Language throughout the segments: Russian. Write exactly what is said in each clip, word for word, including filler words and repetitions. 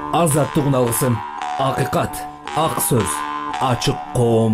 Азаттык алгысым, акыйкат, ак сөз, ачык коом.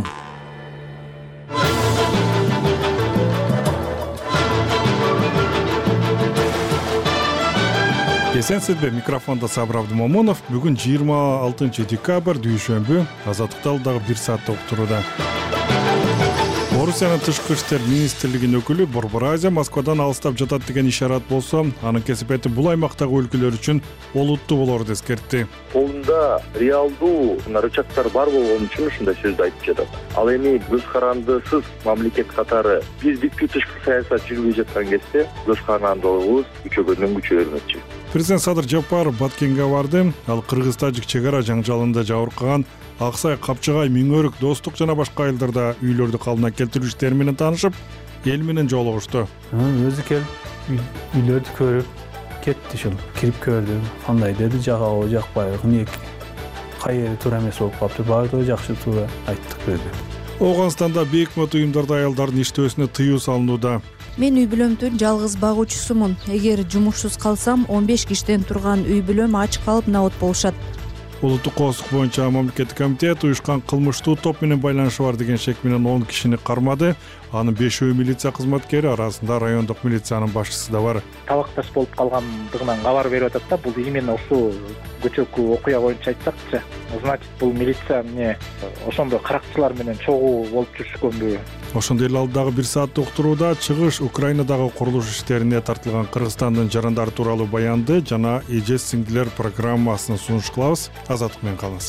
Эсенсизби, микрофонда Сабыр Абдымомунов. Бүгүн жыйырма алтынчы декабрь дүйшөмбү. Азаттыктан дагы бир саатта уктурууда. Орусиянын тышкы иштер министрлигинин өкүлү Борбор Азия Москвадан алыстап жатат деген ишарат болсо, анын кесипети бул аймактагы өлкөлөр үчүн олуттуу болорду эскертти. Колунда реалдуу рычагдар бар болгон үчүн ушундай сөздү айтып жатат. Ал эми көз карандысыз мамлекет катары биз бүткүл тышкы саясат жүргүзүп жаткан кезде көз карандылыгыбыз күчөгөндөн күчөөрмөкчү. Президент Садыр Жапаров Баткенге барды. Ал Кыргыз-Тажик чек ара жаңжалында жабыркаган Аксай, Капчыгай, Миңөрүк, Достук жана башка айылдарда үйлөрдү калыбына келтирүү иштери менен таанышып, эл менен жолугушту. Өзү келип, үйлөрдү көрүп кетти, ушул кирип көрдү. Кандай деди, жагабы, жакпайбы, эмне кайер туура эмес болуп калыптыр, баардыгы жакшы, туура айттык деди. Ооганстанда бейөкмөт уюмдарда аялдардын иштөөсүнө тыюу салынууда. Мен үй бүлөмдүн жалгыз багуучусумун. Эгер жумушсуз калсам, он беш киштен турган үй бүлөм ач калып набат болушат. Улуттук коопсуздук боюнча мамлекеттик комитет уюшкан кылмыштуу топ менен байланышы бар деген шек менен он кишини кармады. Анын бешөө милиция кызматкери, арасында райондук милициянын башчысы да бар. Табакташ болуп калгандыгынан кабар берип атат да, бул именно ушул көчөкү окуя боюнча айтсакчы. Значит, бул милиция эмне ошондой каракчылар менен чогуу болуп жүрүшкөнбү? Ошондой эле алдагы бир саатта уктурууда чыгыш Украинадагы курулуш иштерине тартылган Кыргызстандын жарандары тууралуу баянды жана эже сиңдилер программасын сунуш кылабыз. Азаттык менен калыңыз.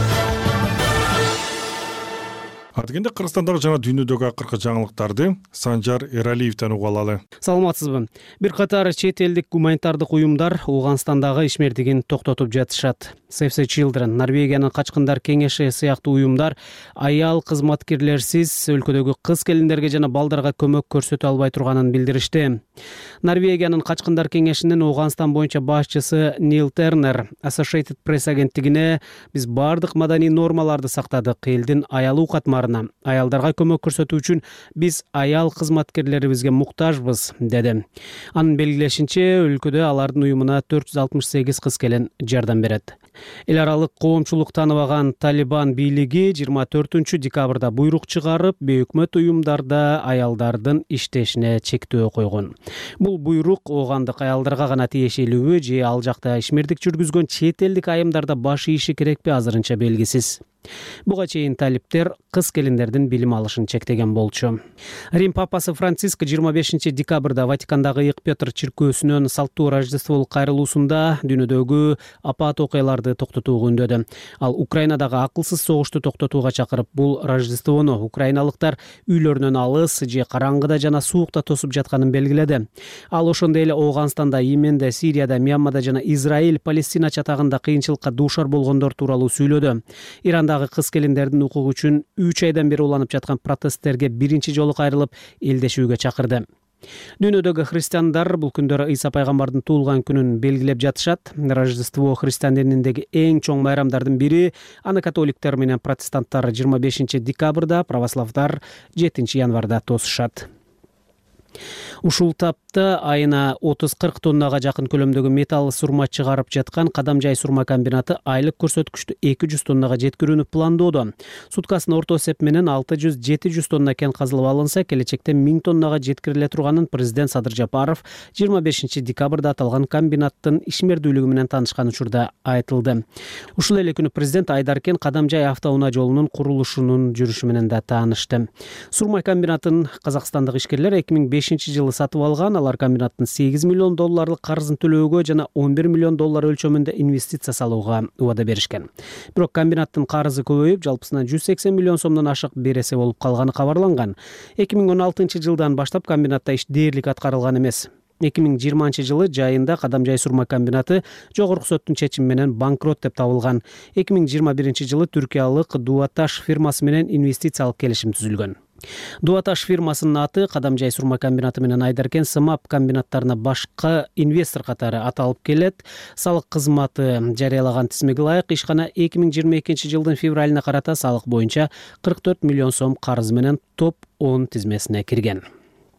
Ардыгенде Кыргызстандагы жана дүйнөдөгү акыркы жаңылыктарды Санжар Эралиевден уга алалы. Саламатсызбы? Бир катар чет элдик гуманитардык уюмдар Ооганстандагы ишмердигин токтотуп жатышат. Save the Children, Норвегиянын качкындар кеңеши сыяктуу уюмдар аял кызматкерлерсиз өлкөдөгү кыз келиндерге жана балдарга көмөк көрсөтө албай турганын билдиришти. Норвегиянын качкындар кеңешинин Ооганстан боюнча башчысы Нил Тернер Associated Press агенттигине биз бардык маданий нормаларды сактадык, элдин аялуу катмарына, аялдарга көмөк көрсөтүү үчүн биз аял кызматкерлерибизге муктажбыз, деди. Анын белгилешинче, өлкөдө алардын уюмуна төрт жүз алтымыш сегиз кыз келин жардам берет. Эл аралык коомчулук тааныбаган Талибан бийлиги жыйырма төртүнчү декабрда буйрук чыгарып, бейөкмөт уюмдарда аялдардын иштешине чектөө койгон. Бул буйрук оогандык аялдарга гана тиешелүүбү же ал жакта ишмердик жүргүзгөн чет элдик айымдарда баш ийиши керекпи азырынча белгисиз. Буга чейин талиптер кыз келиндердин билим алышын чектеген болчу. Рим папасы Франциск жыйырма бешинчи декабрда Ватикандагы Ыйык Петр чиркөөсүнөн салттуу Рождестволук кайрылуусунда дүйнөдөгү апат окуяларды токтотууга үндөдү. Ал Украинадагы акылсыз согушту токтотууга чакырып, бул Рождествону украиналыктар үйлөрүнөн алыс же караңгыда жана суукта тосуп жатканын белгиледи. Ал ошондой эле Ооганстанда, Йеменде, Сирияда, Мьянмада жана Израиль, Палестина чатагында кыйынчылыкка дуушар болгондор тууралуу сүйлөдү. Ирандагы кыз келиндердин укугу үчүн үч айдан бери уланып жаткан протесттерге биринчи жолу кайрылып, элдешүүгө чакырды. Дүйнөдөгү христиандар бул күндөрү Ыйса пайгамбардын туулган күнүн белгилеп жатышат. Рождество христиан дининдеги эң чоң майрамдардын бири. Аны католиктер менен протестанттар жыйырма бешинчи декабрда, православдар жетинчи январда тосушат. Ушул тапта айына отуз кырк тоннага жакын көлөмдөгү металл сурма чыгарып жаткан Кадамжай сурма комбинаты айлык көрсөткүчтү эки жүз тоннага жеткирүүнү пландоодо. Суткасына орто эсеп менен алты жүз жети жүз тонна кен казылып алынса, келечекте миң тоннага жеткириле турганын президент Садыр Жапаров жыйырма бешинчи декабрда аталган комбинаттын ишмердүүлүгү менен таанышкан учурда айтылды. Ушул эле күнү президент Айдаркен Кадамжай автоунаа жолунун курулушунун жүрүшү менен да таанышты. Сурма комбинатын казакстандык ишкерлер эки миң бешинчи жылы сатып алган. Алар комбинаттын сегиз миллион долларлык карызын төлөөгө жана он бир миллион доллар өлчөмүндө инвестиция салууга убада беришкен. Бирок комбинаттын карызы көбөйүп, жалпысынан жүз сексен миллион сомдон ашык бересе болуп калганы кабарланган. эки миң он алтынчы жылдан баштап комбинатта иш дээрлик аткарылган эмес. эки миң жыйырманчы жылы жайында Кадамжай сурма комбинаты жогорку соттун чечими менен банкрот деп табылган. эки миң жыйырма биринчи жылы түркиялык Дуаташ фирмасы менен инвестициялык келишим түзүлгөн. Дуаташ фирмасынын аты Кадамжай сурма комбинаты менен Айдаркен сымап комбинаттарына башка инвестор катары аталып келет. Салык кызматы жарыялаган тизмеге ылайык ишкана эки миң жыйырма экинчи жылдын февралына карата салык боюнча кырк төрт миллион сом карыз менен топ он тизмесине кирген.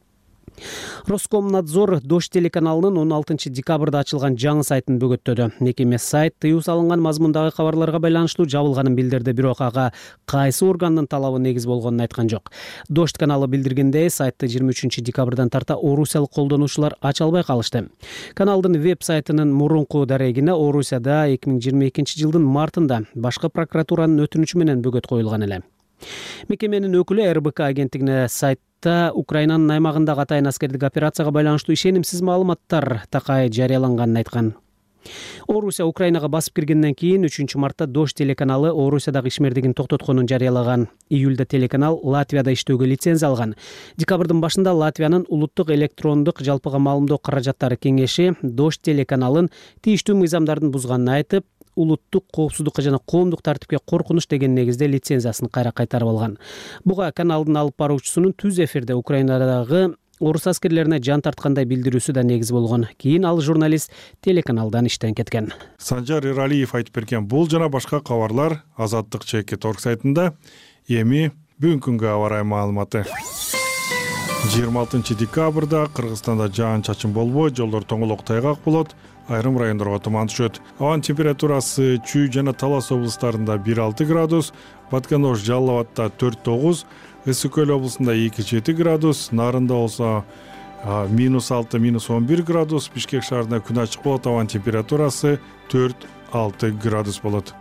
Роскомнадзор Дождь телеканалынын он алтынчы декабрда ачылган жаңы сайтын бөгөттөдү. Мекеме сайт тыюу салынган мазмундагы кабарларга байланыштуу жабылганын билдирди, бирок ага кайсы органдын талабы негиз болгонун айткан жок. Дождь каналы билдиргендей, сайтты жыйырма үчүнчү декабрдан тарта орусиялык колдонуучулар ача албай калышты. Каналдын веб-сайтынын мурунку дарегине Орусияда эки миң жыйырма экинчи жылдын мартында башкы прокуратуранын өтүнүчү менен бөгөт коюлган эле. Мекеменин өкүлү эр бэ ка агенттигине сайтта Украинанын аймагындагы атайын аскердик операцияга байланыштуу ишенимсиз маалыматтар такай жарыяланганын айткан. Орусия Украинага басып киргенден кийин үчүнчү мартта Дождь телеканалы Орусиядагы ишмердигин токтотконун жарыялаган. Июлда телеканал Латвияда иштөөгө лицензия алган. Декабрдын башында Латвиянын улуттук электрондук жалпыга маалымдоо каражаттары кеңеши Дождь телеканалын тийиштүү мыйзамдардын бузганын айтып, улуттук коопсуздукка жана коомдук тартипке коркунуч деген негизде лицензиясын кайра кайтарып алган. Буга каналдын алып баруучусунун түз эфирде Украинадагы орус аскерлерине жан тарткандай билдирүүсү да негиз болгон. Кийин ал журналист телеканалдан иштен кеткен. Санжар Эралиев айтып берген бул жана башка кабарлар Азаттык чекит орг сайтында. Эми бүгүнкү күнгө аба ырайы маалыматы. жыйырма алтынчы декабрда Кыргызстанда жаан-чачын болбой, жолдор тоңолок тайгак болот. Айрым райондорго туман түшөт. Абанын температурасы Чүй жана Талас облустарында бир алты градус, Баткен-Ош, Жалал Абадта төрт тогуз, Ысык Көл облусунда эки жети градус, Нарында болсо минус алты, минус он бир градус, Бишкек шаарында күн ачык болот, абанын температурасы төрт алты градус болот.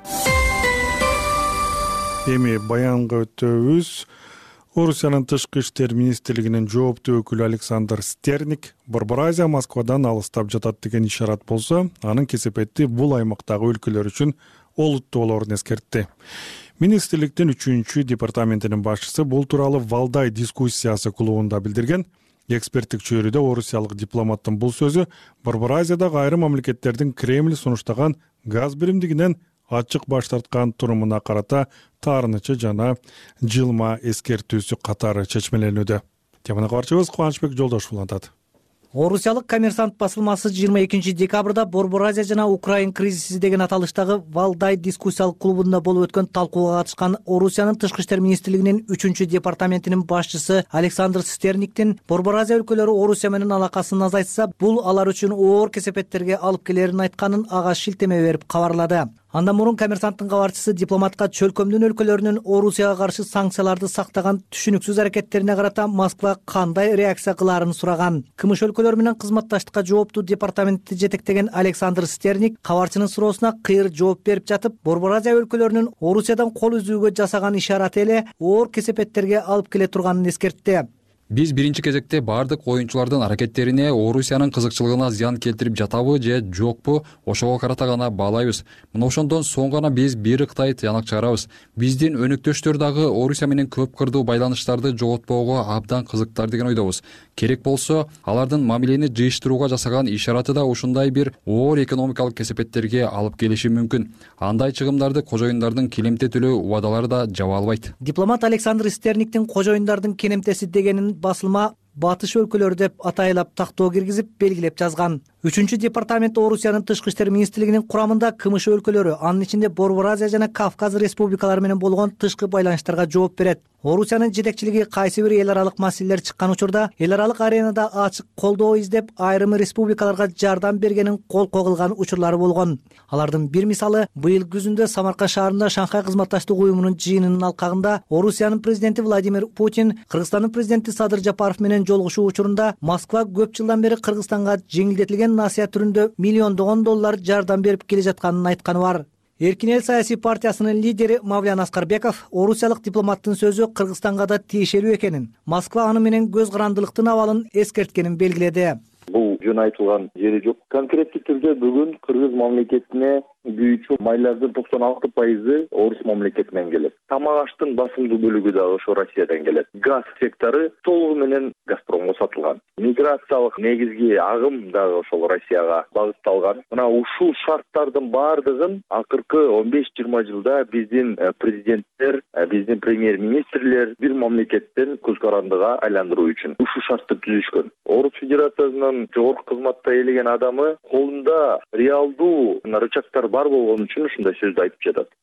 Эми баянга өтөбүз. Орусиянын тышкы иштер министрлигинин жооптуу өкүлү Александр Стерник Борбор Азия Москвадан алыстап жатат деген ишарат болсо, анын кесепети бул аймактагы өлкөлөр үчүн олуттуу болоорун эскертти. Министрликтин үчүнчү департаментинин башчысы бул тууралуу Валдай дискуссиясы клубунда билдирген. Эксперттик чөйрөдө орусиялык дипломаттын бул сөзү Борбор Азиядагы айрым мамлекеттердин Кремль сунуштаган газ биримдигинен ачык баш тарткан турумуна карата таарынычы жана жылма эскертүүсү катары чечмеленүүдө. Теманы кабарчыбыз Кубанычбек Жолдошов улантат. Орусиялык Коммерсант басылмасы жыйырма экинчи декабрда Борбор Азия жана Украин кризиси деген аталыштагы Валдай дискуссиялык клубунда болуп өткөн талкууга катышкан Орусиянын тышкы иштер министрлигинин үчүнчү департаментинин башчысы Александр Стерниктин Борбор Азия өлкөлөрү Орусия менен алакасын азайтса, бул алар үчүн оор кесепеттерге алып келерин айтканын ага шилтеме берип кабарлады. Андан мурун Коммерсанттын кабарчысы дипломатка чөлкөмдүн өлкөлөрүнүн Орусияга каршы санкцияларды сактаган түшүнүксүз аракеттерине карата Москва кандай реакция кылаарын сураган. Кымыш өлкөлөр менен кызматташтыкка жооптуу департаментти жетектеген Александр Стерник кабарчынын суроосуна кыйыр жооп берип жатып, Борбор Азия өлкөлөрүнүн Орусиядан кол үзүүгө жасаган ишараты эле оор кесепеттерге алып келе турганын эскертти. Биз биринчи кезекте бардык оюнчулардын аракеттерине Орусиянын кызыкчылыгына зыян келтирип жатабы же жокпу, ошого карата гана баалайбыз. Мына ошондон соң гана биз бир ыктай тыянак чыгарабыз. Биздин өнөктөштөр дагы Орусия менен көп кырдуу байланыштарды жоготпоого абдан кызыктар деген ойдобуз. Керек болсо, алардын мамилени жыйыштырууга жасаган ишараты да ушундай бир оор экономикалык кесепеттерге алып келиши мүмкүн. Андай чыгымдарды кожоюндардын келемте төлөө убадалары да жаба албайт. Дипломат Александр Стерниктин кожоюндардын келемтеси дегенин басылма батыш өлкөлөр деп атайлап тактоо киргизип белгилеп жазган. Үчүнчү департамент Орусиянын тышкы иштер министрлигинин курамында кымыш өлкөлөрү, анын ичинде Борбор Азия жана Кавказ республикалары менен болгон тышкы байланыштарга жооп берет. Орусиянын жетекчилиги кайсы бир эл аралык маселелер чыккан учурда эл аралык аренада ачык колдоо издеп, айрым республикаларга жардам бергенин колко кылган учурлары болгон. Алардын бир мисалы быйыл күзүндө Самарканд шаарында Шанхай кызматташтык уюмунун жыйынынын алкагында Орусиянын президенти Владимир Путин Кыргызстандын президенти Садыр Жапаров менен жолугушуу учурунда Москва көп жылдан бери Кыргызстанга жеңилдетилген насыя түрүндө миллиондогон доллар жардам берип келе жатканын айтканы бар. Эркин эл саясий партиясынын лидери Мавлян Аскарбеков орусиялык дипломаттын сөзү Кыргызстанга да тиешелүү экенин, Москва аны менен көз карандылыктын абалын эскерткенин белгиледи. Бул жөн айтылган жери жок. Конкреттик түрдө бүгүн Кыргыз мамлекетине күйүүчү майлардын токсон алты пайызы орус мамлекетинен келет. Тамак аштын басымдуу бөлүгү да ошо Россиядан келет. Газ сектору толугу менен Газпромго сатылган. Миграциялык негизги агым дагы ошол Россияга багытталган. Мына ушул шарттардын баардыгын акыркы он беш жыйырма жылда биздин президенттер, биздин премьер-министрлер бир мамлекеттен көз карандыга айландыруу үчүн ушул шартты түзүшкөн. Орус Федерациясынын жогорку кызматта ээлеген адамы колунда реалдуу рычагдар бар болгон үчүн ушундай сөздү айтып жатат.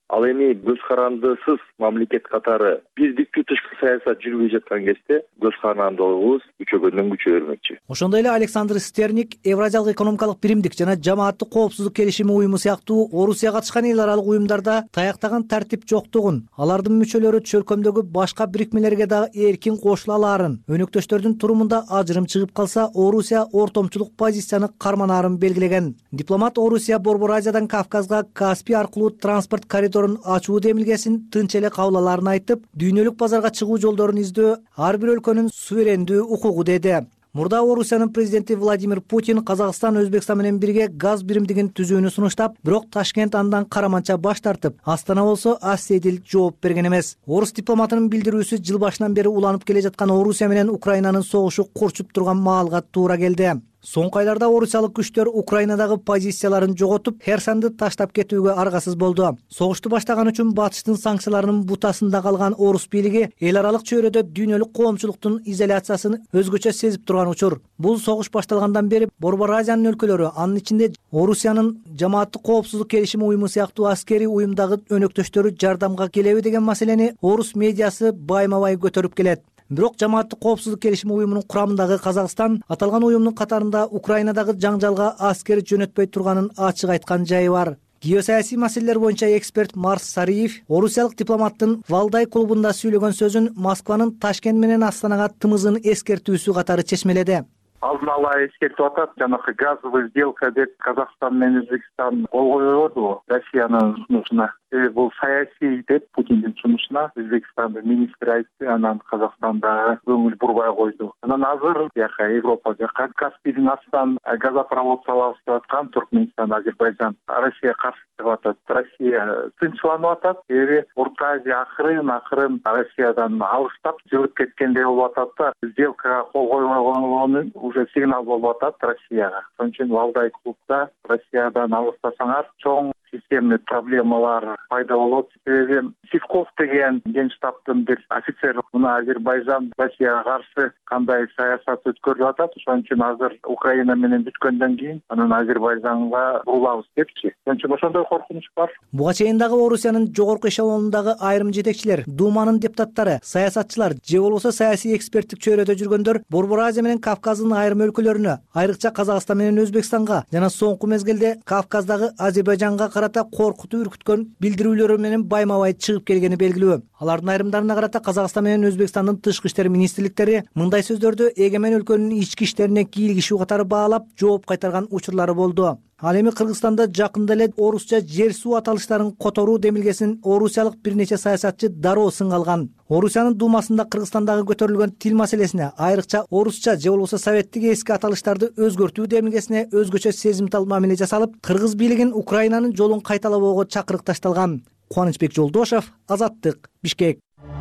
Ал эми көз карандысыз мамлекет катары биздики тышкы саясат жүрбөй жаткан кезде көз карандылыгыбыз күчөгөндөн күчөй бермекчи. Ошондой эле Александр Стерник Евразиялык экономикалык биримдик жана жамааттык коопсуздук келишими уюму сыяктуу Орусия катышкан эл аралык уюмдарда таяктаган тартип жоктугун, алардын мүчөлөрү чөлкөмдөгү башка бирикмелерге дагы эркин кошула алаарын, өнөктөштөрдүн турумунда ажырым чыгып калса, Орусия ортомчулук позицияны карманаарын белгилеген. Дипломат Орусия Борбор Азиядан Кавказга Каспий аркылуу транспорт коридорун ачуу демилгесин тынч эле кабыл алаарын айтып, дүйнөлүк базарга чыгуу жолдорун издөө ар бир өлкөнүн суверендүү укугу деди. Мурда Орусиянын президенти Владимир Путин Казакстан Өзбекстан менен бирге газ биримдигин түзүүнү сунуштап, бирок Ташкент андан караманча баш тартып, Астана болсо аседил жооп берген эмес. Орус дипломатынын билдирүүсү жыл башынан бери уланып келе жаткан Орусия менен Украинанын согушу курчуп турган маалга туура келди. Соңку айларда орусиялык күчтөр Украинадагы позицияларын жоготуп, Херсонду таштап кетүүгө аргасыз болду. Согушту баштаган үчүн батыштын санкцияларынын бутасында калган орус бийлиги эл аралык чөйрөдө дүйнөлүк коомчулуктун изоляциясын өзгөчө сезип турган учур. Бул согуш башталгандан бери Борбор Азиянын өлкөлөрү, анын ичинде Орусиянын жамааттык коопсуздук келишими уюму сыяктуу аскерий уюмдагы өнөктөштөрү жардамга келеби деген маселени орус медиасы байма-бай көтөрүп келет. Бирок жамааттык коопсуздук келишими уюмунун курамындагы Казакстан аталган уюмдун катарында Украинадагы жаңжалга аскер жөнөтпөй турганын ачык айткан жайы бар. Геосаясий маселелер боюнча эксперт Марс Сариев орусиялык дипломаттын Валдай клубунда сүйлөгөн сөзүн Москванын Ташкент менен Астанага тымызын эскертүүсү катары чечмеледи. Алдын ала эскертип атат, жанагы газовый сделка деп Казакстан менен Өзбекстан кол койбоду Россиянын сунушуна. Бул саясий деп Путиндин сунушуна Өзбекстандын министри айтты, анан Казакстанда көңүл бурбай койду. Анан азыр жака Европа жака Каспийдин астынан газопровод салабыз деп аткан Туркменистан, Азербайжан Россия каршы чыгып атат. Россия тынчсызланып атат. Эми Орто Азия акырын акырын Россиядан алыстап жылып кеткендей болуп атат да, сделкага кол койбогонун уже сигнал болуп атат Россияга. Ошон үчүн Валдай клубда Россиядан алыстасаңар чоң системный проблемалар пайда болот. Себеби Сивков деген генштабтын бир офицер мына Азербайжан Россияга каршы кандай саясат өткөрүп атат. Ошон үчүн азыр Украина менен бүткөндөн кийин анан Азербайжанга бурулабыз депчи. Ошон үчүн ошондой коркунуч бар. Буга чейин дагы Орусиянын жогорку эшелонундагы айрым жетекчилер, Думанын депутаттары, саясатчылар же болбосо саясий эксперттик чөйрөдө жүргөндөр Борбор Азия менен Кавказдын айрым өлкөлөрүнө, айрыкча Казакстан менен Өзбекстанга жана соңку мезгилде Кавказдагы Азербайжанга карата коркутуу үркүткөн билдирүүлөрү менен байма-бай чыгып келгени белгилүү. Алардын айрымдарына карата Казакстан менен Өзбекстандын тышкы иштер министрликтери мындай сөздөрдү эгемен өлкөнүн ички иштерине кийлигишүү катары баалап жооп кайтарган учурлары болду. Ал эми Кыргызстанда жакында эле орусча жер суу аталыштарын которуу демилгесин орусиялык бир нече саясатчы дароо сынга алган. Орусиянын Думасында Кыргызстандагы көтөрүлгөн тил маселесине, айрыкча орусча же болбосо советтик эски аталыштарды өзгөртүү демилгесине өзгөчө сезимтал мамиле жасалып, кыргыз бийлигин Украинанын жолун кайталабоого чакырык ташталган. Кубанычбек Жолдошев, Азаттык, Бишкек.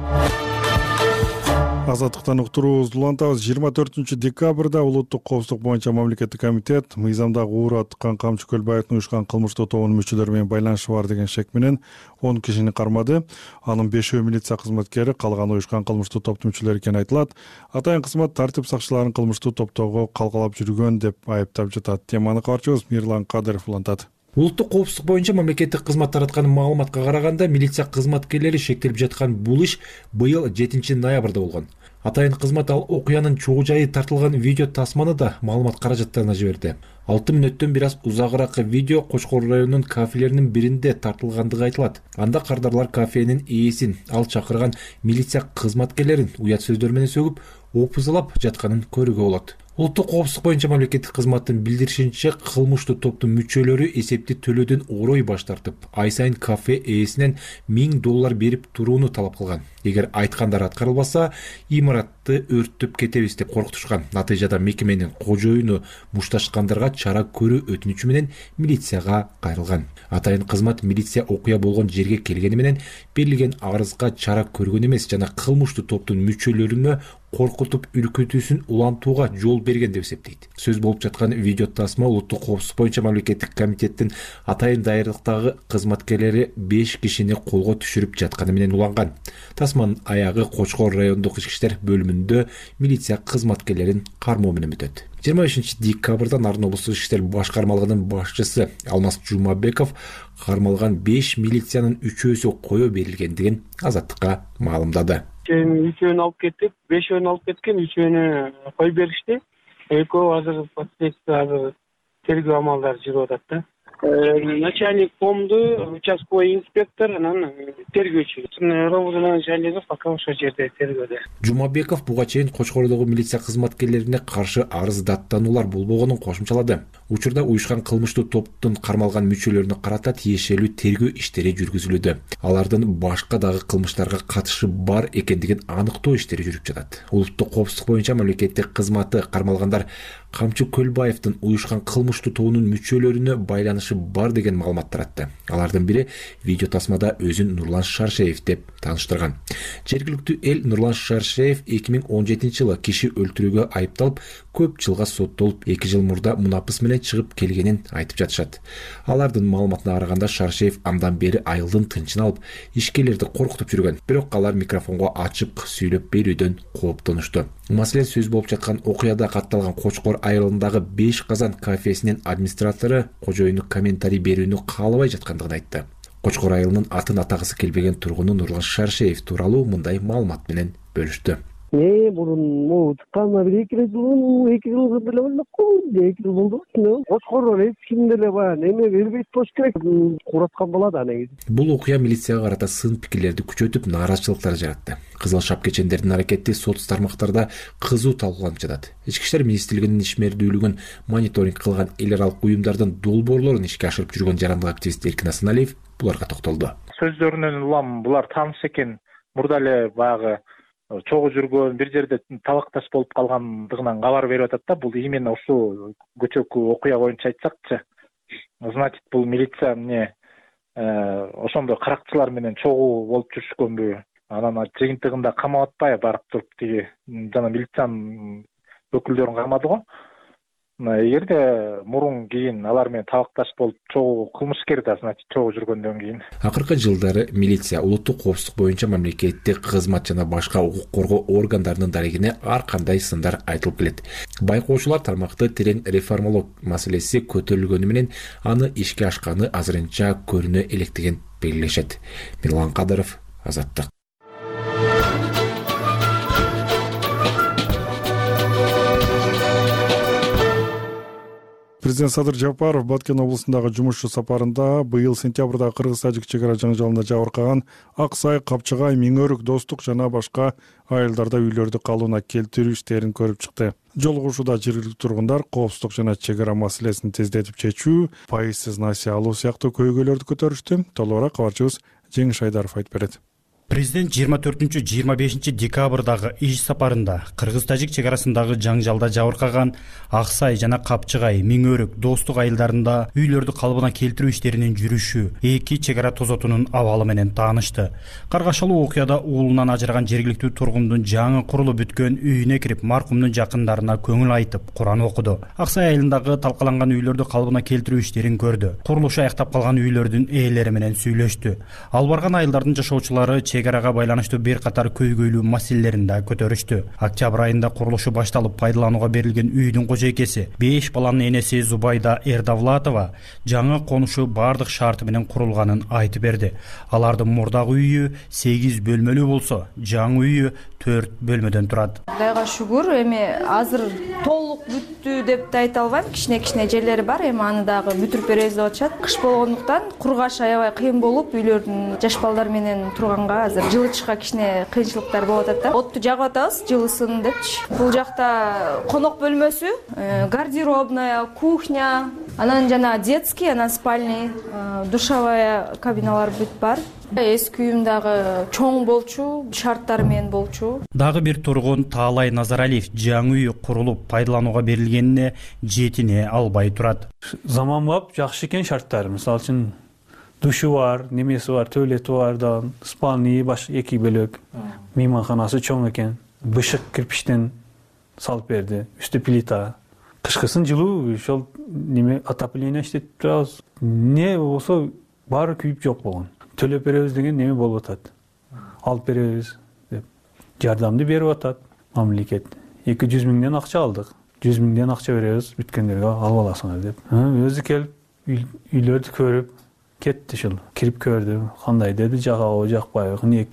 Азаттыктан уктуруубузду улантабыз. жыйырма төртүнчү декабрда улуттук коопсуздук боюнча мамлекеттик комитет мыйзамдагы уур аткан Камчы Көлбаевдин уюшкан кылмыштуу тобунун мүчөлөрү менен байланышы бар деген шек менен он кишини кармады. Анын бешөө милиция кызматкери, калганы уюшкан кылмыштуу топтун мүчөлөрү экени айтылат. Атайын кызмат тартип сакчыларын кылмыштуу топтогу калкалап жүргөн деп айыптап жатат. Теманы кабарчыбыз Мирлан Кадыров улантат. Улуттук коопсуздук боюнча мамлекеттик кызмат тараткан маалыматка караганда, милиция кызматкерлери шектелип жаткан бул иш быйыл жетинчи ноябрда болгон. Атайын кызмат ал окуянын чогуу жайы тартылган видео тасманы да маалымат каражаттарына жиберди. алты мүнөттөн бир аз узагыраак видео Кочкор районунун кафелеринин биринде тартылгандыгы айтылат. Анда кардарлар кафенин ээсин, ал чакырган милиция кызматкерлерин уят сөздөр менен сөгүп, опузалап жатканын көрүүгө болот. Улуттук коопсуздук боюнча мамлекеттик кызматтын билдиришинче, кылмыштуу топтун мүчөлөрү эсепти төлөөдөн орой баш тартып, ай сайын кафе ээсинен миң доллар берип турууну талап кылган. Эгер айткандар аткарылбаса, имаратты өрттөп кетебиз деп коркутушкан. Натыйжада мекеменин кожоюну мушташкандарга чара көрүү өтүнүчү менен милицияга кайрылган. Атайын кызмат милиция окуя болгон жерге келгени менен берилген арызга чара көргөн эмес жана кылмыштуу топтун мүчөлөрүнө коркутуп үркүтүүсүн улантууга жол берген деп эсептейт. Сөз болуп жаткан видео тасма улуттук коопсуздук боюнча мамлекеттик комитеттин атайын дайрылыктагы кызматкерлери беш кишини колго түшүрүп жатканы менен уланган. Тасманын аягы Кочкор райондук ички иштер бөлүмүндө милиция кызматкерлерин кармоо менен бүтөт. жыйырма бешинчи декабрда Нарын облустук иштер башкармалыгынын башчысы Алмаз Жумабеков кармалган беш милициянын үчөөсү кое берилгендигин Азаттыкка маалымдады. Үчөөнү алып кеттик, бешөөнү алып кеткен, үчөөнү кой беришти. Экөө азыр последствия азыр тергөө амалдары жүрүп атат да. Начальник помду, участковый инспектор, анан тергөөчү. Ровузунун начальниги пока ошол жерде тергөөдө. Жумабеков буга чейин Кочкордогу милиция кызматкерлерине каршы арыз даттануулар болбогонун кошумчалады. Учурда уюшкан кылмыштуу топтун кармалган мүчөлөрүнө карата тиешелүү тергөө иштери жүргүзүлүүдө. Алардын башка дагы кылмыштарга катышы бар экендигин аныктоо иштери жүрүп жатат. Улуттук коопсуздук боюнча мамлекеттик кызматы кармалгандар Камчы Көлбаевдин уюшкан кылмыштуу тобунун мүчөлөрүнө байланышы бар деген маалымат таратты. Алардын бири видео тасмада өзүн Нурлан Шаршеев деп тааныштырган. Жергиликтүү эл Нурлан Шаршеев эки миң он жетинчи жылы киши өлтүрүүгө айыпталып, көп жылга соттолуп, эки жыл мурда мунапыс менен чыгып келгенин айтып жатышат. Алардын маалыматына караганда Шаршеев андан бери айылдын тынчын алып, ишкерлерди коркутуп жүргөн. Бирок алар микрофонго ачык сүйлөп берүүдөн кооптонушту. Маселен, сөз болуп жаткан окуяда катталган Кочкор айылындагы беш казан кафесинин администратору кожоюну комментарий берүүнү каалабай жаткандыгын айтты. Кочкор айылынын атын атагысы келбеген тургуну Нурлан Шаршеев тууралуу мындай маалымат менен бөлүштү. Мен бурун могу чыкканыма бир эки жыл, эки жыл деле болмокку, эки жыл болду. Кочкордон эч ким деле баягы эме бербейт болуш керек. Кураткан болот а негизи. Бул окуя милицияга карата сын пикирлерди күчөтүп, нааразычылыктар жаратты. Кызыл шапкечендердин аракети соц тармактарда кызуу талкууланып жатат. Ички иштер министрлигинин ишмердүүлүгүн мониторинг кылган эл аралык уюмдардын долбоорлорун ишке ашырып жүргөн жарандык активист Эркин Асаналиев буларга токтолду. Сөздөрүнөн улам булар тааныш экен. Мурда эле баягы чогуу жүргөн, бир жерде талакташ болуп калгандыгынан кабар берип атат да. Бул именно ушул көчөкү окуя боюнча айтсакчы, значит, бул милиция эмне ошондой каракчылар менен чогуу болуп жүрүшкөнбү? Анан жыйынтыгында камап атпай барып туруп тиги жана милициянын өкүлдөрүн камады го. Эгерде мурун кийин алар менен табакташ болуп чогуу кылмышкер да, значит, чогуу жүргөндөн кийин. Акыркы жылдары милиция улуттук коопсуздук боюнча мамлекеттик кызмат жана башка укук коргоо органдарынын дарегине ар кандай сындар айтылып келет. Байкоочулар тармакты терең реформалоо маселеси көтөрүлгөнү менен аны ишке ашканы азырынча көрүнө электигин белгилешет. Мирлан Кадыров, Азаттык. Президент Садыр Жапаров Баткен облусундагы жумушчу сапарында быйыл сентябрда кыргыз-тажик чек-ара жаңжалында жабыркаган Ак Сай, Капчыгай, Миңөрүк, Достук жана башка айылдарда үйлөрдү калыбына келтирүү иштерин көрүп чыкты. Жолугушууда жергиликтүү тургундар коопсуздук жана чек-ара маселесин тездетип чечүү, пайызсыз насыя алуу сыяктуу көйгөйлөрдү көтөрүштү. Толугураак кабарчыбыз Жеңиш Айдаров айтып берет. Президент жыйырма төртүнчү — жыйырма бешинчи декабрдагы иш сапарында кыргыз-тажик чек арасындагы жаңжалда жабыркаган Ак Сай жана Капчыгай, Миңөрүк, Достук айылдарында үйлөрдү калыбына келтирүү иштеринин жүрүшү, эки чек ара тозотунун абалы менен таанышты. Каргашалуу окуяда уулунан ажыраган жергиликтүү тургундун жаңы курулуп бүткөн үйүнө кирип, маркумдун жакындарына көңүл айтып, Куран окуду. Ак Сай айылындагы талкаланган үйлөрдү калыбына келтирүү иштерин көрдү. Курулушу аяктап калган үйлөрдүн ээлери менен сүйлөштү. Ал барган айылдардын жашоочулары чек арага байланыштуу бир катар көйгөйлүү маселелерин да көтөрүштү. Октябрь айында курулушу башталып пайдаланууга берилген үйдүн кожойкеси, беш баланын энеси Зубайда Эрдавлатова жаңы конушу бардык шарты менен курулганын айтып берди. Алардын мурдагы үйү сегиз бөлмөлүү болсо, жаңы үйү төрт бөлмөдөн турат. Кудайга шүгүр, эми азыр толук бүттү деп да айта албайм. Кичине-кичине жерлери бар, эми аны дагы бүтүрүп беребиз деп атышат. Кыш болгондуктан кургаш аябай кыйын болуп, үйлөрдүн жаш балдар менен турганга азыр жылытышка кичине кыйынчылыктар болуп атат да. Отту жагып атабыз, жылысын депчи. Бул жакта конок бөлмөсү, гардеробная, кухня, анан жана детский, анан спальный, душевая кабиналар бүт бар. Эски үйүм дагы чоң болчу, шарттары менен болчу. Дагы бир тургун Таалай Назаралиев жаңы үй курулуп пайдаланууга берилгенине жетине албай турат. Заманбап жакшы экен шарттары. Мисалы үчүн душу бар, немеси бар, туалети бар да, спальный баш эки бөлөк, мейманканасы чоң экен. Бышык кирпичтен салып берди, үстү плита. Кышкысын жылуу, ошол неме отопление иштетип турабыз. Не болсо баары күйүп жок болгон. Төлөп беребиз деген неме болуп атат. Алып беребиз деп жардамды берип атат мамлекет. эки жүз миңден акча алдык. жүз миңден акча беребиз, бүткөндөргө алып аласыңар деп. Өзү келип үйлөрдү көрүп кетти, ушул кирип көрдү, кандай деди, жагабы жакпайбы, эмне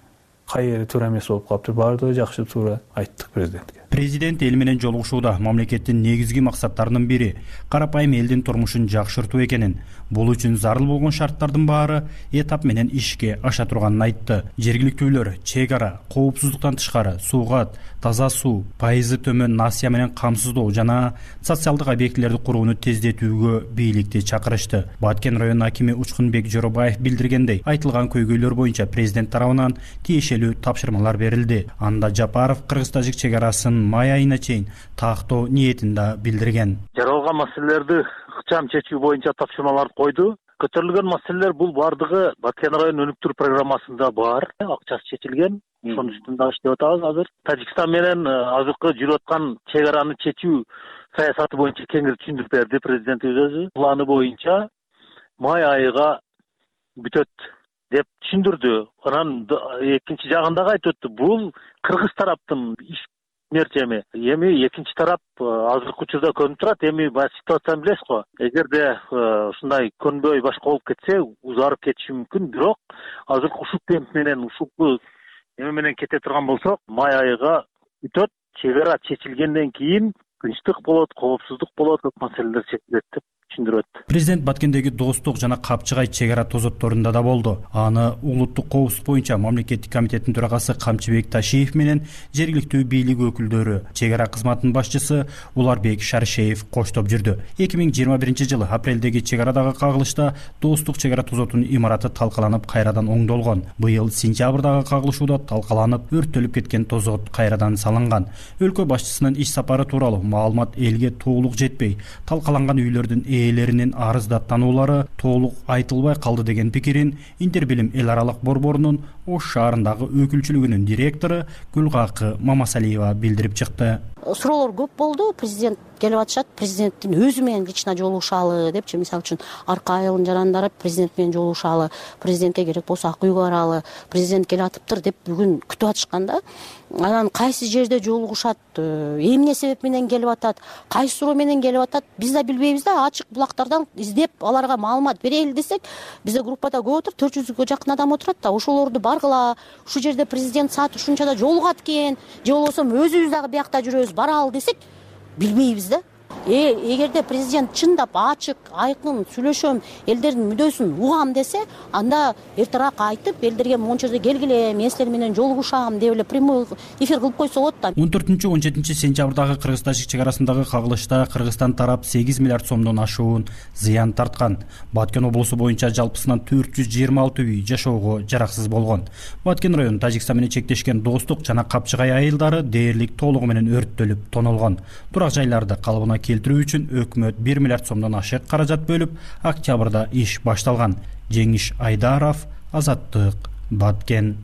кай жери туура эмес болуп калыптыр, баардыгы жакшы, туура айттык президентке. Президент эл менен жолугушууда мамлекеттин негизги максаттарынын бири карапайым элдин турмушун жакшыртуу экенин, бул үчүн зарыл болгон шарттардын баары этап менен ишке аша турганын айтты. Жергиликтүүлөр чек ара, коопсуздуктан тышкары суугат, таза суу, пайызы төмөн насыя менен камсыздоо жана социалдык объектилерди курууну тездетүүгө бийликти чакырышты. Баткен районунун акими Учкунбек Жоробаев билдиргендей, айтылган көйгөйлөр боюнча президент тарабынан тиешелүү тапшырмалар берилди. Анда Жапаров Кыргыз-Тажик чек арасын май айына чейин тактоо ниетин да билдирген. Жаралган маселелерди ыкчам чечүү боюнча тапшырмаларды койду. Көтөрүлгөн маселелер бул бардыгы Баткен район өнүктүрүү программасында бар. Акчасы чечилген. Ошонун үстүндө иштеп атабыз азыр. Тажикстан менен азыркы жүрүп аткан чек араны чечүү саясаты боюнча кеңири түшүндүрүп берди президентибиз өзү. Планы боюнча май айыга бүтөт деп түшүндүрдү. Анан экинчи жагында айтып өттү. Бул Кыргыз тараптын иш мерчеми. Эми экинчи тарап азыркы учурда көрүнүп турат. Эми баягы ситуацияны билесиз го. Эгерде ушундай көнбөй башка болуп кетсе, узарып кетиши мүмкүн. Бирок азыркы ушул темп менен, ушул эме менен кете турган болсок, май айыга бүтөт. Чек ара чечилгенден кийин тынчтык болот, коопсуздук болот, маселелер чечилет деп түшүндүрүп өттү. Президент Баткендеги Достук жана Капчыгай чек ара тозотторунда да болду. Аны улуттук коопсуздук боюнча мамлекеттик комитеттин төрагасы Камчыбек Ташиев менен жергиликтүү бийлик өкүлдөрү, чек ара кызматынын башчысы Уларбек Шаршеев коштоп жүрдү. эки миң жыйырма биринчи жылы апрелдеги чек арадагы кагылышта Достук чек ара тозотунун имараты талкаланып, кайрадан оңдолгон. Быйыл сентябрдагы кагылышууда талкаланып, өрттөлүп кеткен тозот кайрадан салынган. Өлкө башчысынын иш сапары тууралуу маалымат элге толук жетпей, талкаланган үйлөрдүн ээлеринин арыздаттанулары толук айтылбай калды деген пикирин Интербилим эл аралык борборунун Ош шаарындагы өкүлчүлүгүнүн директору Гүлгакы Мамасалиева билдирип чыкты. Суроолор көп болду. Президент келип атышат, президенттин өзү менен лично жолугушалы депчи, мисалы үчүн арка айылын жарандарып президент менен жолугушалы, президентке керек болсо ак үйгө баралы, президент келип атыптыр деп бүгүн күтүп атышканда, анан кайсы жерде жолугушат, эмне себеп менен келип атат, кайсы суроо менен келип атат, биз да билбейбиз да. Ачык булактардан издеп аларга маалымат берели десек, бизде группада көп отур, төрт жүзгө жакын адам отурат да. Ошолорду баргыла, ушул жерде президент саат ушунчада жолугат экен, же болбосо өзүбүз дагы биякта жүрөбүз, баралы десек, билбейбиз да. Э, эгерде президент чындап ачык, айкын сүйлөшөм, элдердин мүдөөсүн угам десе, анда эртерээк айтып, элдерге могу жерде келгиле, мен силер менен жолугушам деп эле прямой эфир кылып койсо болот да. он төртүнчү он жетинчи сентябрдагы Кыргыз-Тажик чек арасындагы кагылышта Кыргызстан тарап сегиз миллиард сомдон ашуун зыян тарткан. Баткен облусу боюнча жалпысынан төрт жүз жыйырма алты үй жашоого жараксыз болгон. Баткен району Тажикстан менен чектешкен Достук жана Капчыгай айылдары дээрлик толугу менен өрттөлүп тонолгон. Турак жайларды калыбына келтирүү үчүн өкмөт бир миллиард сомдон ашык каражат бөлүп, октябрда иш башталган. Жеңиш Айдаров, Азаттык, Баткен.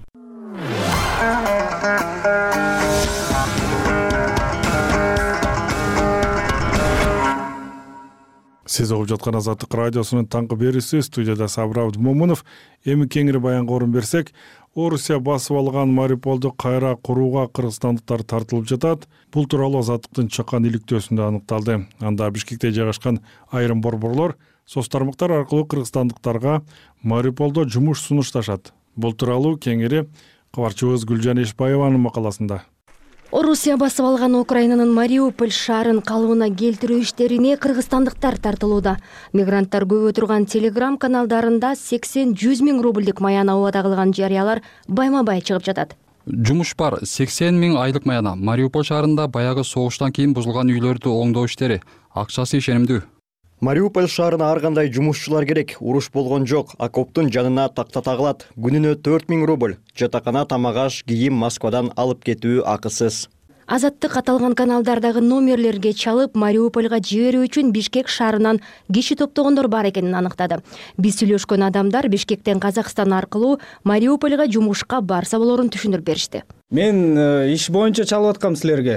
Сиз угуп жаткан Азаттык радиосунун таңкы берүүсү, студияда Сабыр Абдымомунов. Эми кеңири баянга орун берсек, Орусия басып алган Мариуполду кайра курууга кыргызстандыктар тартылып жатат. Бул тууралуу Азаттыктын чыккан иликтөөсүндө аныкталды. Анда Бишкекте жайгашкан айрым борборлор соц тармактар аркылуу кыргызстандыктарга Мариуполдо жумуш сунушташат. Бул тууралуу кеңири кабарчыбыз Гүлжан Эшбаеванын макаласында. Орусия басып алган Украинанын Мариуполь шаарын калыбына келтирүү иштерине кыргызстандыктар тартылууда. Мигранттар көп отурган телеграм каналдарында сексен жүз миң рубльдик маяна убада кылган жарыялар байма-бай чыгып жатат. Жумуш бар. сексен миң айлык маяна. Мариуполь шаарында баягы согуштан кийин бузулган үйлөрдү оңдоо иштери. Акчасы ишенимдүү. Мариуполь шаарына ар кандай жумушчулар керек. Уруш болгон жок. Окоптун жанына такта тагылат. Күнүнө төрт миң рубль. Жатакана, тамак-аш, кийим Москвадан алып кетүү акысыз. Азаттык аталган каналдардагы номерлерге чалып, Мариупольга жиберүү үчүн Бишкек шаарынан киши топтогондор бар экенин аныктады. Биз сүйлөшкөн адамдар Бишкектен Казакстан аркылуу Мариупольга жумушка барса болорун түшүндүрүп беришти. Мен иш боюнча чалып аткам силерге.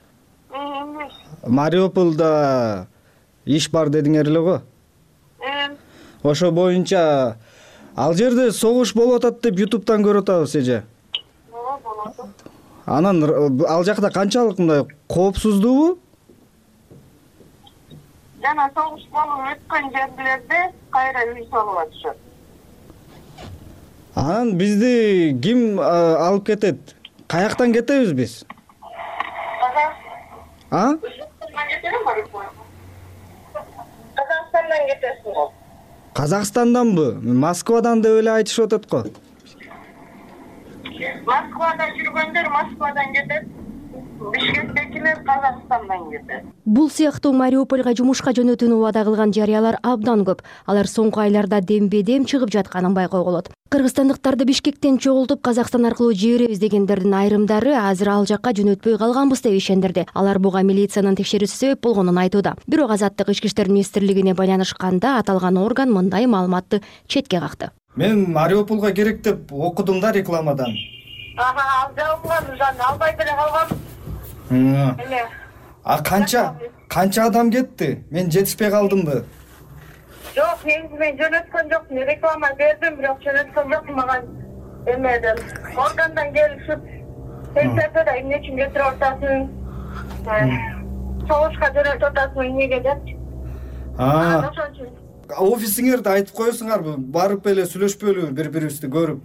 Мариупольда иш бар дедиңер эле го? Ошо боюнча ал жерде согуш болуп атат деп ютубтан көрүп атабыз эже. Анан ал жакта канчалык мындай коопсуздуубу? жана согуш болуп өткөн жерлерде кайра үй салып атышат. Анан бизди ким алып кетет? Каяктан кетебиз биз? А? Казакстандан кетесиң го. Казакстанданбы? Москвадан деп эле айтышып атат го. Москвада жүргөндөр Москвадан кетет. Бишкектекилер Казакстандан кетет. Бул сыяктуу Мариупольга жумушка жөнөтүүнү убада кылган жарыялар абдан көп. Алар соңку айларда дембе-дем чыгып жатканын байкоого болот. Кыргызстандыктарды Бишкектен чогултуп Казакстан аркылуу жиберебиз дегендердин айрымдары азыр ал жакка жөнөтпөй калганбыз деп ишендирди. Алар буга милициянын текшерүүсү себеп болгонун айтууда. Бирок Азаттык Ички иштер министрлигине байланышканда аталган орган мындай маалыматты четке какты. Мен Мариуполга керек деп окудум да рекламадан. Ага, ал жабылган, албай деле калгам. А канча канча адам кетти? Мен жетишпей калдымбы? Жок, негизи мен жөнөткөн жокмун. Реклама бердим, бирок жөнөткөн жокмун. Мага эмеден органдан келишип, сен сертеда эмне үчүн кетирип атасың? Согушка жөнөтүп атасың эмнеге деп. А, офисиңерди айтып коесуңарбы? Барып эле сүйлөшпөйлүбү бири-бирибизди көрүп?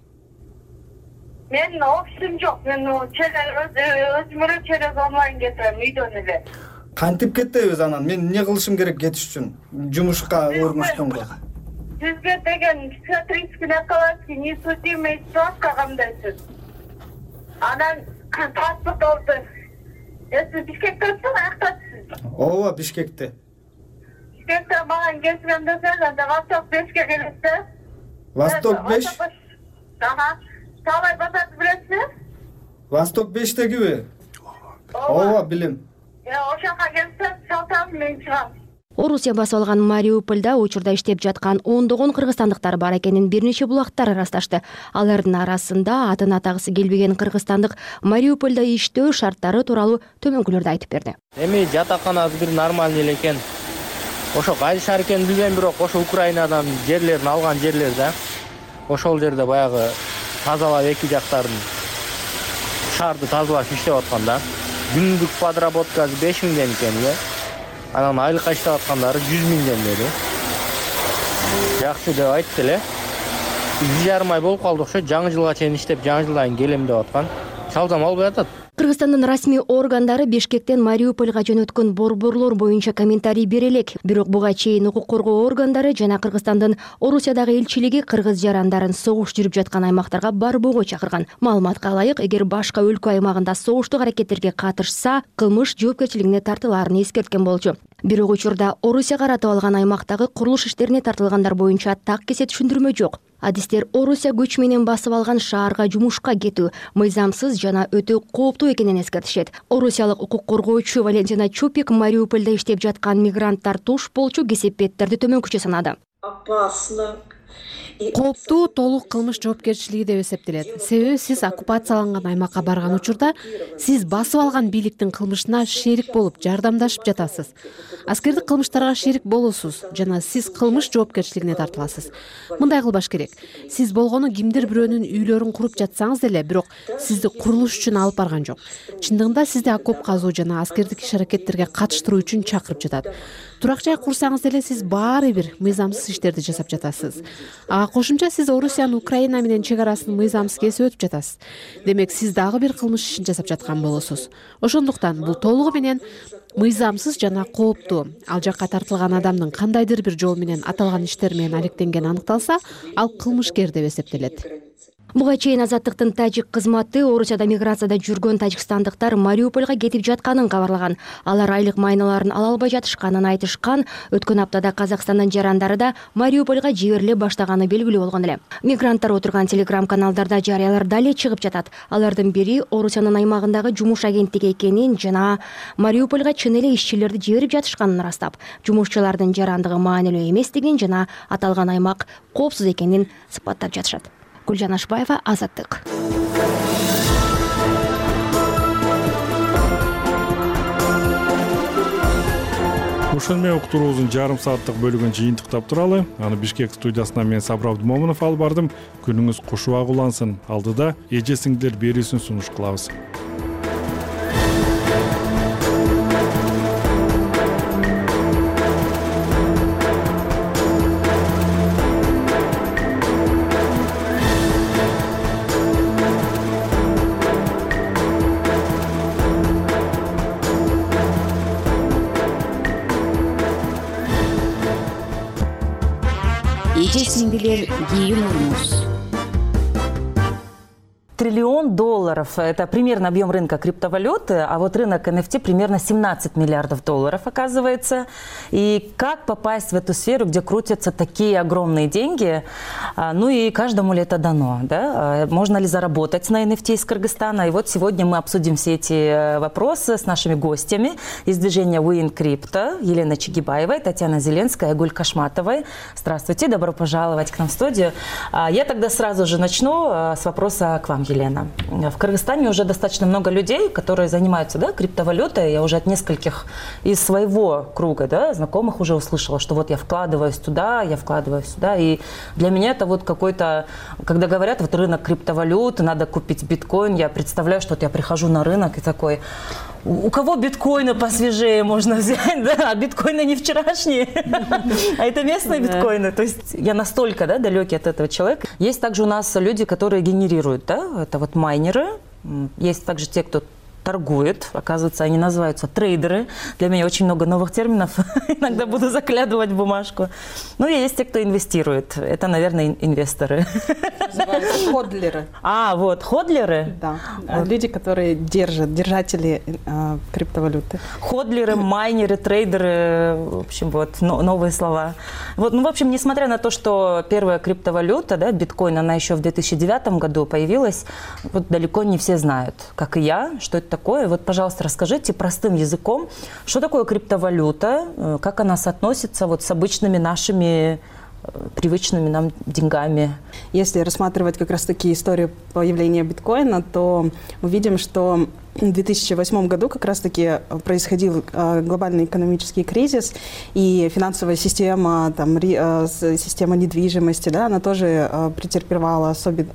Мен офисим жок. Мен өзүм эле через онлайн кетирем, үйдөн эле. Кантип кетебиз анан? Мен эмне кылышым керек кетиш үчүн? Жумушка орнуштум го. Сизге деген психиатрический накладки несудимый справка кандайсыз? Анан паспорт алды. Эсиз Бишкекте атсыз, аяктасыз? Ооба, Бишкекте. Бишкекте маған келсеңде сен анда Восток бешке келесиз. Восток беш? Ага. Талай базарды билесизби? Восток бештегиби? Ооба, билем. Ошака келсем, салтам мен чыгам. Орусия басып алган Мариупольда учурда иштеп жаткан ондогон кыргызстандыктар бар экенин бир нече булактар ырасташты. Алардын арасында атын атагысы келбеген кыргызстандык Мариупольда иштөө шарттары тууралуу төмөнкүлөрдү айтып берди. Эми жатаканасы бир нормальный эле экен. Ошо кайсы экенин билбейм, бирок ошо Украинадан жерлерин алган жерлер да. Ошол жерде баягы тазалап эки жактарын шаарды тазалаш иштеп аткан да. Күндүк подработкасы беш миңден экен эле. Анан айлыкка иштеп аткандары жүз миңден деди. Жакшы деп айтты эле. бир жарым ай болуп калды окшойт. Жаңы жылга чейин иштеп, жаңы жылдан келем деп аткан. Шалдам албай атат. Кыргызстандын расмий органдары Бишкектен Мариупольга жөнөткөн борборлор боюнча комментарий бере элек. Бирок буга чейин укук коргоо органдары жана Кыргызстандын Орусиядагы элчилиги кыргыз жарандарын согуш жүрүп жаткан аймактарга барбоого чакырган. Маалыматка ылайык, эгер башка өлкө аймагында согуштук аракеттерге катышса, кылмыш жоопкерчилигине тартылаарын эскерткен болчу. Бирок учурда Орусия каратып алган аймактагы курулуш иштерине тартылгандар боюнча так кесе түшүндүрмө жок. Адистер Орусия көч менен басып алган шаарга жумушка кетүү мыйзамсыз жана өтө кооптуу экенин эскертишет. Орусиялык укук коргоочу Валентина Чупик Мариупольда иштеп жаткан мигранттар туш болчу кесепеттерди төмөнкүчө санады. Опасно. Кооптуу толук кылмыш жоопкерчилиги деп эсептелет. Себеби сиз оккупацияланган аймакка барган учурда сиз басып алган бийликтин кылмышына шерик болуп, жардамдашып жатасыз. Аскердик кылмыштарга шерик болосуз жана сиз кылмыш жоопкерчилигине тартыласыз. Мындай кылбаш керек. Сиз болгону кимдир бирөөнүн үйлөрүн куруп жатсаңыз деле, бирок сизди курулуш үчүн алып барган жок. Чындыгында сизди окоп казуу жана аскердик иш-аракеттерге катыштыруу үчүн чакырып жатат. Турак жай курсаңыз деле сиз баары бир мыйзамсыз иштерди жасап жатасыз. Ага кошумча сиз Орусиянын Украина менен чек арасын мыйзамсыз кесип өтүп жатасыз. Демек сиз дагы бир кылмыш ишин жасап жаткан болосуз. Ошондуктан бул толугу менен мыйзамсыз жана кооптуу. Ал жакка тартылган адамдын кандайдыр бир жол менен аталган иштер менен алектенгени аныкталса, ал кылмышкер деп эсептелет. Буга чейин Азаттыктын тажик кызматы Орусияда миграцияда жүргөн тажикстандыктар Мариупольга кетип жатканын кабарлаган. Алар айлык майналарын ала албай жатышканын айтышкан. Өткөн аптада Казакстандын жарандары да Мариупольга жибериле баштаганы белгилүү болгон эле. Мигранттар отурган телеграм каналдарда жарыялар дале чыгып жатат. Алардын бири Орусиянын аймагындагы жумуш агенттиги экенин жана Мариупольга чын эле ишчилерди жиберип жатышканын ырастап, жумушчулардын жарандыгы маанилүү эместигин жана аталган аймак коопсуз экенин сыпаттап жатышат. Гүлжан Ашбаева, Азаттык. Ушун менен уктуруубуздун жарым сааттык бөлүгүн жыйынтыктап туралы. Аны Бишкек студиясынан мен Сабыр Абдымомунов алып бардым. Күнүңүз кушубак улансын. Алдыда эже сиңдилер берүүсүн сунуш кылабыз. эжесиңдилер кийин урмуз. Триллион долларов – это примерно объем рынка криптовалюты, а вот рынок эн эф ти примерно семнадцать миллиардов долларов, оказывается. И как попасть в эту сферу, где крутятся такие огромные деньги? Ну и каждому ли это дано? Да? Можно ли заработать на эн эф ти из Кыргызстана? И вот сегодня мы обсудим все эти вопросы с нашими гостями из движения Win Crypto, Еленой Чигибаевой, Татьяной Зеленской, Айгуль Кашматовой. Здравствуйте, добро пожаловать к нам в студию. Я тогда сразу же начну с вопроса к вам, Елена. В Кыргызстане уже достаточно много людей, которые занимаются, да, криптовалютой. Я уже от нескольких из своего круга, да, знакомых уже услышала, что вот я вкладываюсь туда, я вкладываюсь сюда. И для меня это вот какой-то, когда говорят, вот рынок криптовалюты, надо купить биткоин, я представляю, что вот я прихожу на рынок и такой: у кого биткоины посвежее можно взять, да, а биткоины не вчерашние, а это местные биткоины. То есть я настолько, да, далекий от этого человека. Есть также у нас люди, которые генерируют, да, это вот майнеры. Есть также те, кто торгует. Оказывается, они называются трейдеры. Для меня очень много новых терминов. Иногда буду заглядывать в бумажку. Ну и есть те, кто инвестирует. Это, наверное, инвесторы. Называются ходлеры. А, вот, ходлеры? Да. Вот. Люди, которые держат, держатели э, криптовалюты. Ходлеры, майнеры, трейдеры, в общем, вот, но, новые слова. Вот, ну, в общем, несмотря на то, что первая криптовалюта, да, биткоин, она еще в две тысячи девятом году появилась, вот далеко не все знают, как и я, что это такое. Вот, пожалуйста, расскажите простым языком, что такое криптовалюта, как она соотносится вот с обычными нашими привычными нам деньгами. Если рассматривать как раз-таки историю появления биткоина, то мы видим, что в две тысячи восьмом году как раз-таки происходил глобальный экономический кризис, и финансовая система, там, система недвижимости, да, она тоже претерпевала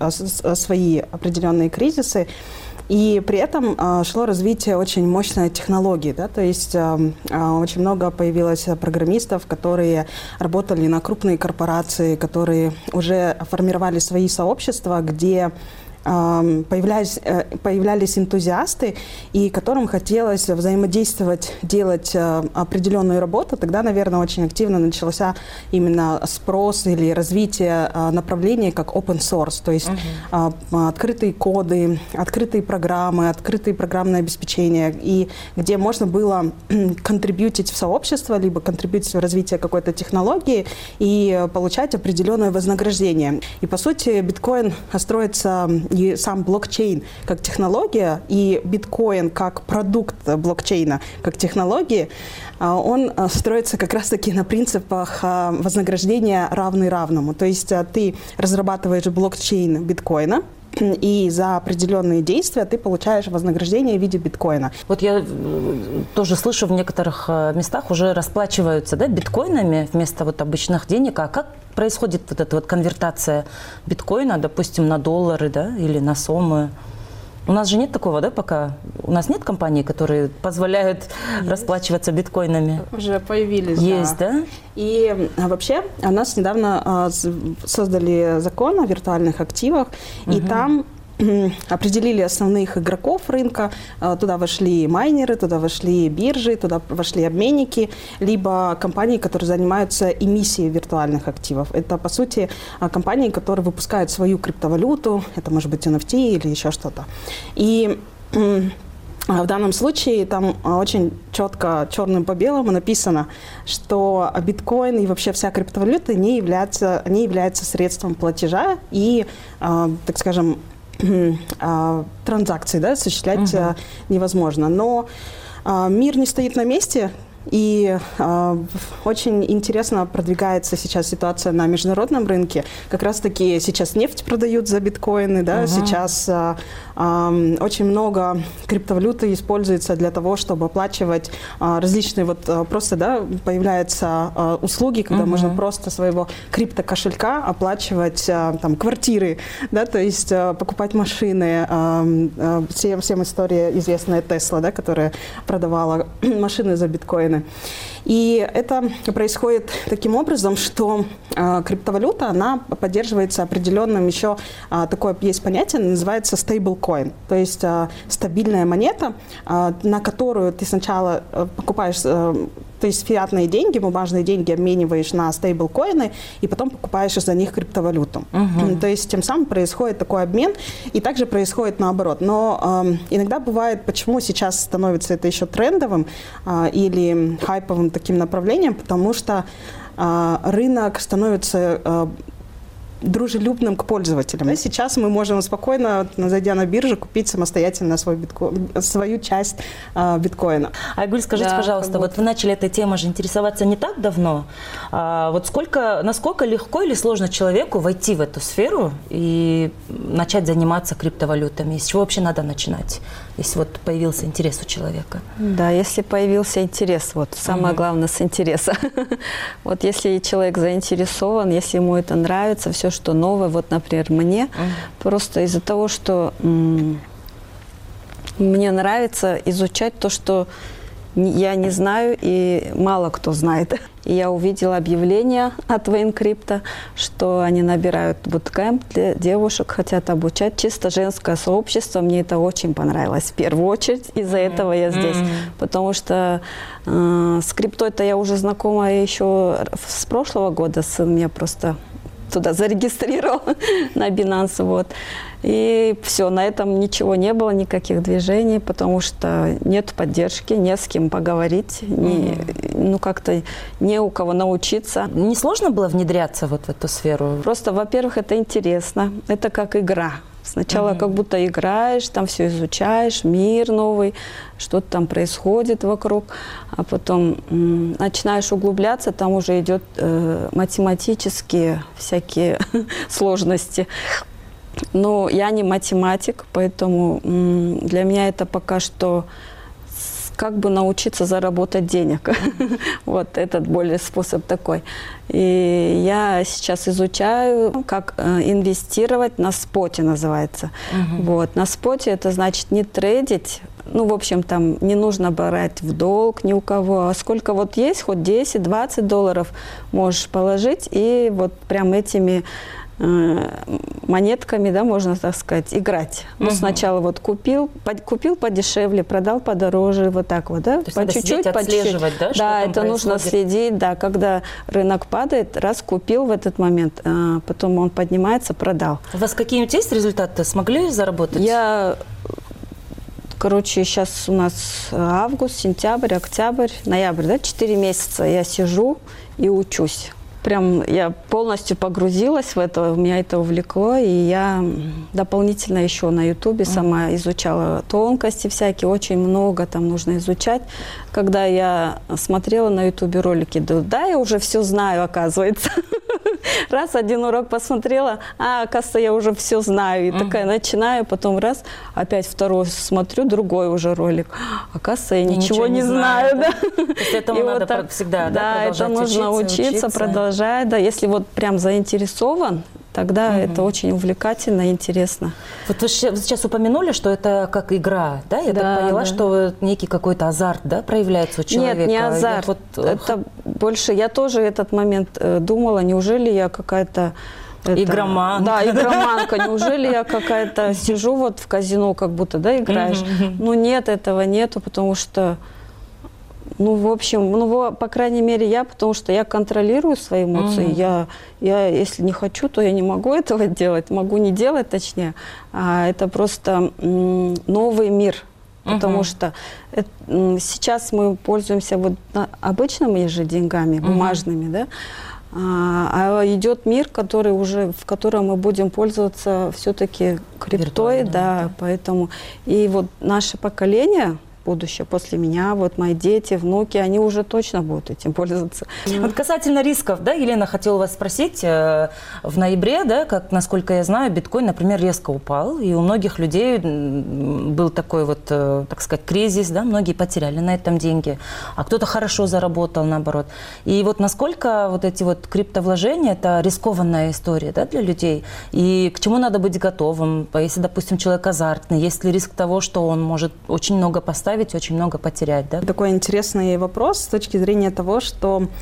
свои определенные кризисы. И при этом а, шло развитие очень мощной технологии, да, то есть а, а, очень много появилось программистов, которые работали на крупные корпорации, которые уже формировали свои сообщества, где Появлялись, появлялись энтузиасты, и которым хотелось взаимодействовать, делать определенную работу. Тогда, наверное, очень активно начался именно спрос или развитие направления как open source, то есть uh-huh. открытые коды, открытые программы, открытые программное обеспечение, и где можно было контрибьютить в сообщество, либо контрибьютить в развитие какой-то технологии и получать определенное вознаграждение. И, по сути, биткоин строится... И сам блокчейн как технология и биткоин как продукт блокчейна как технологии, он строится как раз-таки на принципах вознаграждения равный равному. То есть ты разрабатываешь блокчейн биткоина, и за определенные действия ты получаешь вознаграждение в виде биткоина. Вот я тоже слышу, в некоторых местах уже расплачиваются, да, биткоинами вместо вот обычных денег. А как происходит вот эта вот конвертация биткоина, допустим, на доллары, да, или на сомы? У нас же нет такого, да, пока? У нас нет компаний, которые позволяют есть. расплачиваться биткоинами? Уже появились, Есть, да? да? И а, вообще у нас недавно а, создали закон о виртуальных активах, угу. и там определили основных игроков рынка. Туда вошли майнеры, туда вошли биржи, туда вошли обменники, либо компании, которые занимаются эмиссией виртуальных активов. Это, по сути, компании, которые выпускают свою криптовалюту, это может быть эн эф ти или еще что-то. И в данном случае там очень четко, черным по белому написано, что биткоин и вообще вся криптовалюта не является, не является средством платежа и, так скажем, транзакции, да, осуществлять uh-huh. невозможно. Но а, мир не стоит на месте, и а, очень интересно продвигается сейчас ситуация на международном рынке. Как раз-таки сейчас нефть продают за биткоины, да, uh-huh. сейчас а, а, очень много криптовалюты используется для того, чтобы оплачивать а, различные, вот а, просто, да, появляются а, услуги, когда uh-huh. можно просто своего криптокошелька оплачивать а, там квартиры, да, то есть а, покупать машины. А, а, всем, всем история известная Tesla, да, которая продавала машины за биткоины. И это происходит таким образом, что э, криптовалюта, она поддерживается определенным еще, э, такое есть понятие, называется stablecoin, то есть э, стабильная монета, э, на которую ты сначала э, покупаешь, э, то есть фиатные деньги, бумажные деньги обмениваешь на стейблкоины и потом покупаешь из-за них криптовалюту. Uh-huh. То есть тем самым происходит такой обмен, и также происходит наоборот. Но э, иногда бывает, почему сейчас становится это еще трендовым э, или хайповым таким направлением, потому что э, рынок становится э, дружелюбным к пользователям. Сейчас мы можем спокойно, зайдя на биржу, купить самостоятельно свой битко... свою часть э, биткоина. Айгуль, скажите, да, пожалуйста, вот вы начали этой темой же интересоваться не так давно. А вот сколько, насколько легко или сложно человеку войти в эту сферу и начать заниматься криптовалютами? С чего вообще надо начинать, если вот появился интерес у человека? Да, если появился интерес, вот самое mm-hmm. главное с интереса. Вот если человек заинтересован, если ему это нравится, все, что новое, вот, например, мне, mm-hmm. просто из-за того, что м- мне нравится изучать то, что я не знаю и мало кто знает. И я увидела объявление от WayneCrypto, что они набирают буткэмп для девушек, хотят обучать. Чисто женское сообщество. Мне это очень понравилось. В первую очередь из-за mm-hmm. этого я здесь. Mm-hmm. Потому что э, с криптой-то я уже знакома еще с прошлого года. Сын меня просто туда зарегистрировал на Binance. Вот. И все, на этом ничего не было, никаких движений, потому что нет поддержки, не с кем поговорить, не, mm-hmm. ну как-то не у кого научиться. Не сложно было внедряться вот в эту сферу? Просто, во-первых, это интересно, это как игра. Сначала mm-hmm. как будто играешь, там все изучаешь, мир новый, что-то там происходит вокруг, а потом м- начинаешь углубляться, там уже идет э, математические всякие сложности. Но я не математик, поэтому м- для меня это пока что как бы научиться заработать денег. Вот этот более способ такой. И я сейчас изучаю, как э, инвестировать на споте, называется. Uh-huh. Вот. На споте это значит не трейдить, ну, в общем, там не нужно брать в долг ни у кого, а сколько вот есть, хоть десять-двадцать долларов можешь положить, и вот прям этими монетками, да, можно так сказать, играть. Ну, угу. Сначала вот купил, под, купил подешевле, продал подороже, вот так вот, да, по чуть-чуть, по чуть-чуть. Да, да, это происходит? Нужно следить, да, когда рынок падает, раз купил в этот момент, а потом он поднимается, продал. У вас какие-нибудь есть результаты? Смогли заработать? Я, короче, сейчас у нас август, сентябрь, октябрь, ноябрь, да, четыре месяца я сижу и учусь. Прям я полностью погрузилась в это, меня это увлекло, и я дополнительно еще на Ютубе сама изучала тонкости всякие, очень много там нужно изучать. Когда я смотрела на Ютубе ролики, да, да, я уже все знаю, оказывается. Раз один урок посмотрела, а, оказывается, я уже все знаю. И uh-huh. такая начинаю, потом раз, опять второй смотрю, другой уже ролик. Оказывается, я ничего, ничего не знаю. знаю да. То есть этому и надо вот так, всегда, да, да, это нужно учиться, учиться, продолжать. Да. Если вот прям заинтересован, тогда mm-hmm. это очень увлекательно и интересно. Вот вы сейчас упомянули, что это как игра, да? Я да, так поняла, да. что некий какой-то азарт, да, проявляется у человека? Нет, не азарт. Вот... Это больше, я тоже этот момент э, думала, неужели я какая-то... Это, игроманка. Да, игроманка. Неужели я какая-то сижу вот в казино, как будто, да, играешь? Mm-hmm. Ну нет, этого нету, потому что... Ну, в общем, ну, по крайней мере, я, потому что я контролирую свои эмоции. Mm-hmm. Я, я, если не хочу, то я не могу этого делать. Могу не делать, точнее. А это просто м, новый мир. Mm-hmm. Потому что это, м, сейчас мы пользуемся вот обычными же деньгами, бумажными, mm-hmm. да? А, а идет мир, который уже, в котором мы будем пользоваться все-таки криптой, да, да, поэтому и вот наше поколение будущее после меня, вот мои дети, внуки, они уже точно будут этим пользоваться. Вот касательно рисков, да, Елена, хотела вас спросить, в ноябре, да, как, насколько я знаю, биткоин, например, резко упал, и у многих людей был такой вот, так сказать, кризис, да, многие потеряли на этом деньги, а кто-то хорошо заработал, наоборот. И вот насколько вот эти вот криптовложения, это рискованная история, да, для людей, и к чему надо быть готовым, если, допустим, человек азартный, есть ли риск того, что он может очень много поставить, очень много потерять, да? Такой интересный вопрос с точки зрения того, что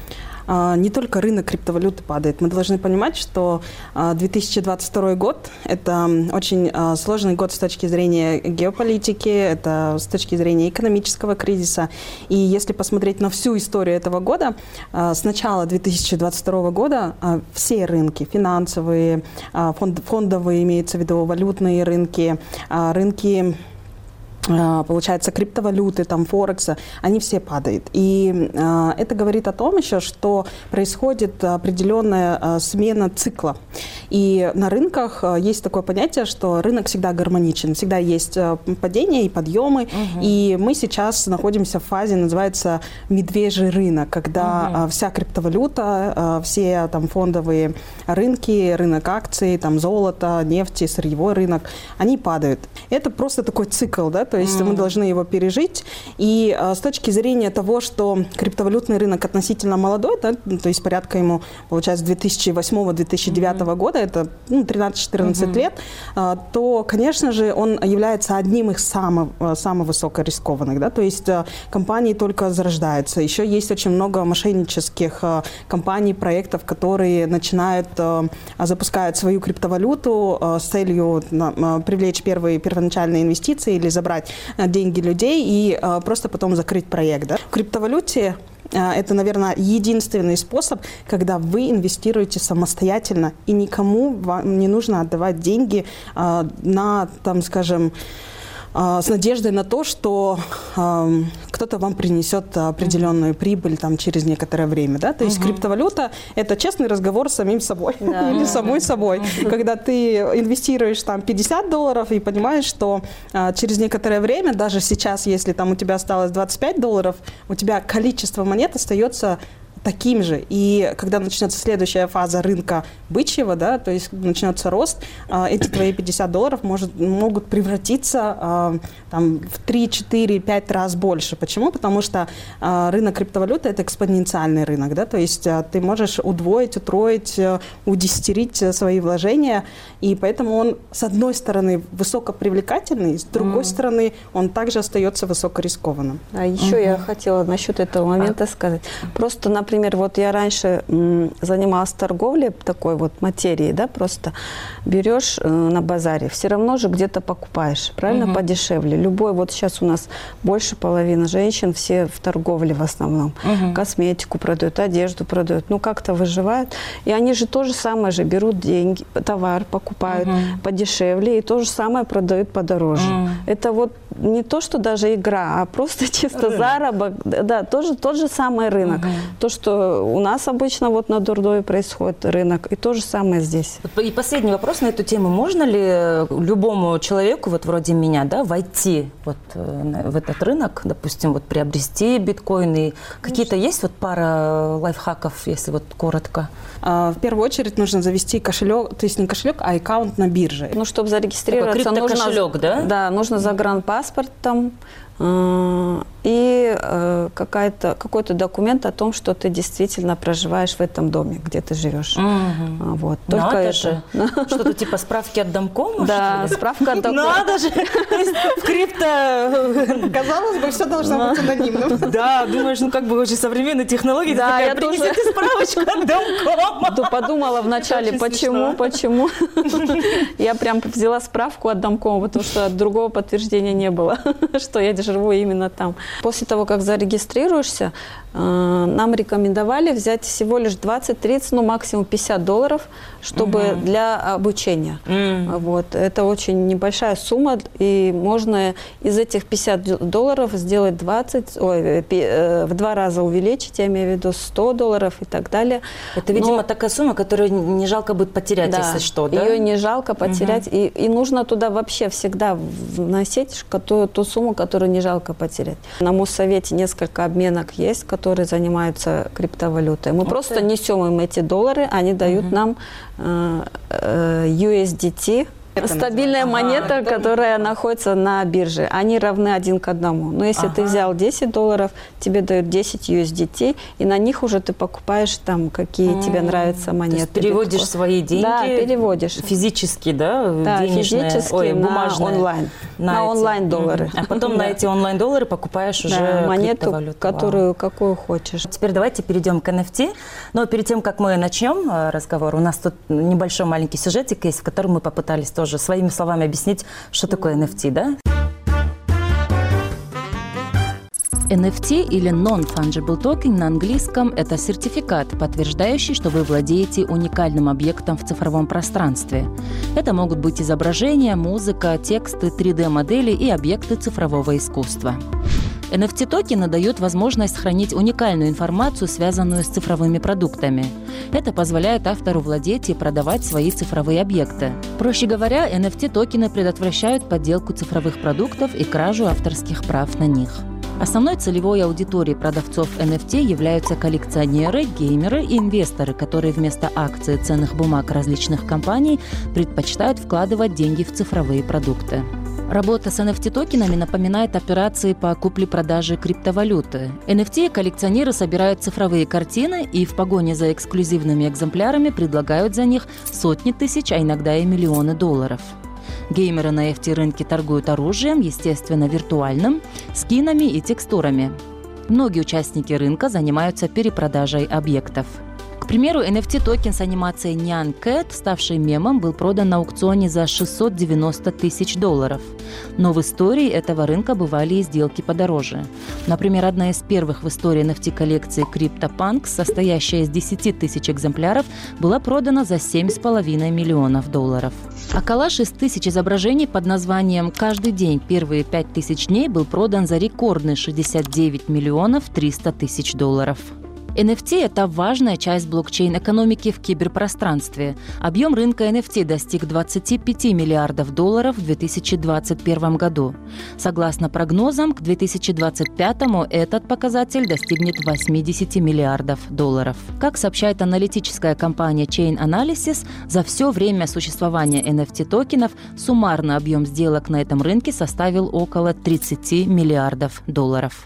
не только рынок криптовалюты падает. Мы должны понимать, что две тысячи двадцать второй год – это очень сложный год с точки зрения геополитики, это с точки зрения экономического кризиса. И если посмотреть на всю историю этого года, с начала две тысячи двадцать второго года все рынки, финансовые, фондовые, имеется в виду валютные рынки, рынки, получается, криптовалюты, там, Форекса, они все падают. И э, это говорит о том еще, что происходит определенная э, смена цикла. И на рынках э, есть такое понятие, что рынок всегда гармоничен, всегда есть э, падения и подъемы. Угу. И мы сейчас находимся в фазе, называется, медвежий рынок, когда угу. э, вся криптовалюта, э, все там фондовые рынки, рынок акций, там, золото, нефти, сырьевой рынок, они падают. Это просто такой цикл, да, то есть mm. мы должны его пережить. И а, с точки зрения того, что криптовалютный рынок относительно молодой, да, то есть порядка ему, получается, две тысячи восьмого — две тысячи девятого mm-hmm. года, это ну, тринадцать-четырнадцать mm-hmm. лет, а, то, конечно же, он является одним из самых, самых высокорискованных. Да, то есть а, компании только зарождаются. Еще есть очень много мошеннических а, компаний, проектов, которые начинают, а, запускают свою криптовалюту а, с целью а, привлечь первые первоначальные инвестиции или забрать деньги людей и а, просто потом закрыть проект. Да? В криптовалюте а, это, наверное, единственный способ, когда вы инвестируете самостоятельно, и никому вам не нужно отдавать деньги а, на, там, скажем, с надеждой на то, что э, кто-то вам принесет определенную прибыль там, через некоторое время. Да? То есть uh-huh. криптовалюта – это честный разговор с самим собой да. или самой собой. Uh-huh. Когда ты инвестируешь там, пятьдесят долларов и понимаешь, что э, через некоторое время, даже сейчас, если там, у тебя осталось двадцать пять долларов, у тебя количество монет остается таким же. И когда начнется следующая фаза рынка бычьего, да, то есть начнется рост, эти твои пятьдесят долларов может, могут превратиться там, в три, четыре, пять раз больше. Почему? Потому что рынок криптовалюты – это экспоненциальный рынок. Да? То есть ты можешь удвоить, утроить, удесятерить свои вложения. И поэтому он, с одной стороны, высокопривлекательный, с другой mm. стороны, он также остается высокорискованным. А еще uh-huh. я хотела насчет этого момента а. сказать. Просто, например, Например, вот я раньше м, занималась торговлей такой вот материей, да, просто берешь э, на базаре, все равно же где-то покупаешь, правильно, угу. подешевле. Любой, вот сейчас у нас больше половины женщин, все в торговле в основном, угу. косметику продают, одежду продают, ну как-то выживают. И они же то же самое же берут деньги, товар покупают угу. подешевле и то же самое продают подороже. Угу. Это вот не то, что даже игра, а просто чисто рынок. Заработок, да, тоже тот же самый рынок. Угу. То, что у нас обычно вот на Дурдое происходит рынок, и то же самое здесь. И последний вопрос на эту тему. Можно ли любому человеку, вот вроде меня, да, войти вот в этот рынок, допустим, вот приобрести биткоины? Какие-то есть вот пара лайфхаков, если вот коротко? В первую очередь нужно завести кошелек, то есть не кошелек, а аккаунт на бирже. Ну, чтобы зарегистрироваться, нужно... кошелек, да? Да, нужно загранпаспорт там. И э, какая-то, какой-то документ о том, что ты действительно проживаешь в этом доме, где ты живешь. Угу. Вот. Только Надо это. Же. Что-то типа справки от домкома? Да, справка от домкома. Надо же! То есть в крипто... Казалось бы, все должно быть анонимным. Да, думаешь, ну как бы очень современные технологии. Да, я принесите справочку от домкома. Подумала вначале, почему, почему. Я прям взяла справку от домкома, потому что другого подтверждения не было, что я живу именно там. После того, как зарегистрируешься, нам рекомендовали взять всего лишь двадцать-тридцать, ну максимум пятьдесят долларов, чтобы uh-huh. для обучения. Uh-huh. Вот. Это очень небольшая сумма, и можно из этих пятидесяти долларов сделать двадцать, ой, в два раза увеличить, я имею в виду сто долларов и так далее. Это, видимо, Но... такая сумма, которую не жалко будет потерять, да, если что, да? Ее не жалко потерять, uh-huh. и, и нужно туда вообще всегда вносить ту, ту сумму, которую не жалко потерять. На Моссовете несколько обменок есть, которые занимаются криптовалютой. Мы вот просто это. несем им эти доллары, они дают uh-huh. нам э, э, ю эс ди ти Стабильная монета, ага, которая находится на бирже, они равны один к одному. Но если ага. ты взял десять долларов, тебе дают десять ю эс ди ти, и на них уже ты покупаешь там, какие mm. тебе нравятся монеты. То есть переводишь легко. Свои деньги? Да, переводишь. Физически, да? Да, денежные, физически ой, на бумажные, онлайн. На, на онлайн-доллары. Mm. А потом на эти онлайн-доллары покупаешь уже да, монету, криптовалюту. которую, Вау. Какую хочешь. Теперь давайте перейдем к эн эф ти. Но перед тем, как мы начнем разговор, у нас тут небольшой маленький сюжетик есть, в котором мы попытались тоже своими словами объяснить, что такое эн эф ти, да? эн эф ти или Non-Fungible Token на английском – это сертификат, подтверждающий, что вы владеете уникальным объектом в цифровом пространстве. Это могут быть изображения, музыка, тексты, три дэ-модели и объекты цифрового искусства. эн эф ти-токены дают возможность хранить уникальную информацию, связанную с цифровыми продуктами. Это позволяет автору владеть и продавать свои цифровые объекты. Проще говоря, эн эф ти-токены предотвращают подделку цифровых продуктов и кражу авторских прав на них. Основной целевой аудиторией продавцов эн эф ти являются коллекционеры, геймеры и инвесторы, которые вместо акций и ценных бумаг различных компаний предпочитают вкладывать деньги в цифровые продукты. Работа с эн эф ти-токенами напоминает операции по купле-продаже криптовалюты. эн эф ти-коллекционеры собирают цифровые картины и в погоне за эксклюзивными экземплярами предлагают за них сотни тысяч, а иногда и миллионы долларов. Геймеры на эн эф ти-рынке торгуют оружием, естественно, виртуальным, скинами и текстурами. Многие участники рынка занимаются перепродажей объектов. К примеру, эн эф ти-токен с анимацией Nyan Cat, ставший мемом, был продан на аукционе за шестьсот девяносто тысяч долларов. Но в истории этого рынка бывали и сделки подороже. Например, одна из первых в истории эн эф ти-коллекции CryptoPunks, состоящая из десяти тысяч экземпляров, была продана за семь с половиной миллионов долларов. А коллаж из тысяч изображений под названием «Каждый день первые пять тысяч дней» был продан за рекордные шестьдесят девять миллионов триста тысяч долларов. эн эф ти – это важная часть блокчейн-экономики в киберпространстве. Объем рынка эн эф ти достиг двадцати пяти миллиардов долларов в две тысячи двадцать первом году. Согласно прогнозам, к две тысячи двадцать пятому этот показатель достигнет восьмидесяти миллиардов долларов. Как сообщает аналитическая компания Chain Analysis, за все время существования эн эф ти-токенов суммарный объем сделок на этом рынке составил около тридцати миллиардов долларов.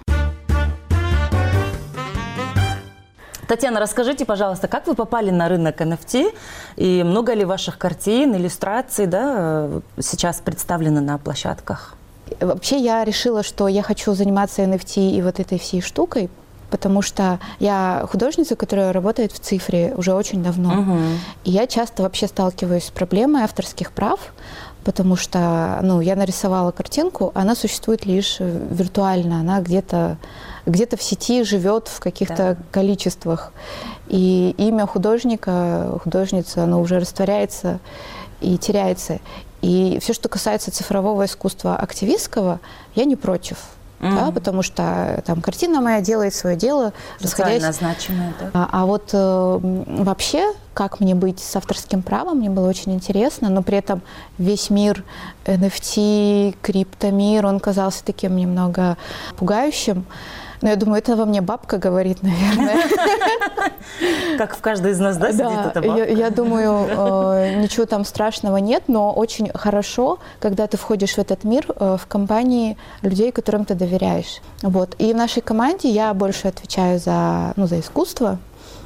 Татьяна, расскажите, пожалуйста, как вы попали на рынок эн эф ти и много ли ваших картин, иллюстраций, да, сейчас представлены на площадках? Вообще я решила, что я хочу заниматься эн эф ти и вот этой всей штукой, потому что я художница, которая работает в цифре уже очень давно. Угу. И я часто вообще сталкиваюсь с проблемой авторских прав, потому что ну, я нарисовала картинку, она существует лишь виртуально, она где-то где-то в сети живет в каких-то да. количествах. И имя художника, художницы, оно уже растворяется и теряется. И все, что касается цифрового искусства активистского, я не против. Mm-hmm. Да, потому что там картина моя делает свое дело, расходясь. Значимое, да? А, а вот э, вообще, как мне быть с авторским правом, мне было очень интересно, но при этом весь мир эн эф ти, криптомир, он казался таким немного пугающим. Но я думаю, это во мне бабка говорит, наверное. Как в каждой из нас, да, сидит эта бабка? Я, я думаю, э, ничего там страшного нет, но очень хорошо, когда ты входишь в этот мир э, в компании людей, которым ты доверяешь. Вот. И в нашей команде я больше отвечаю за, ну, за искусство.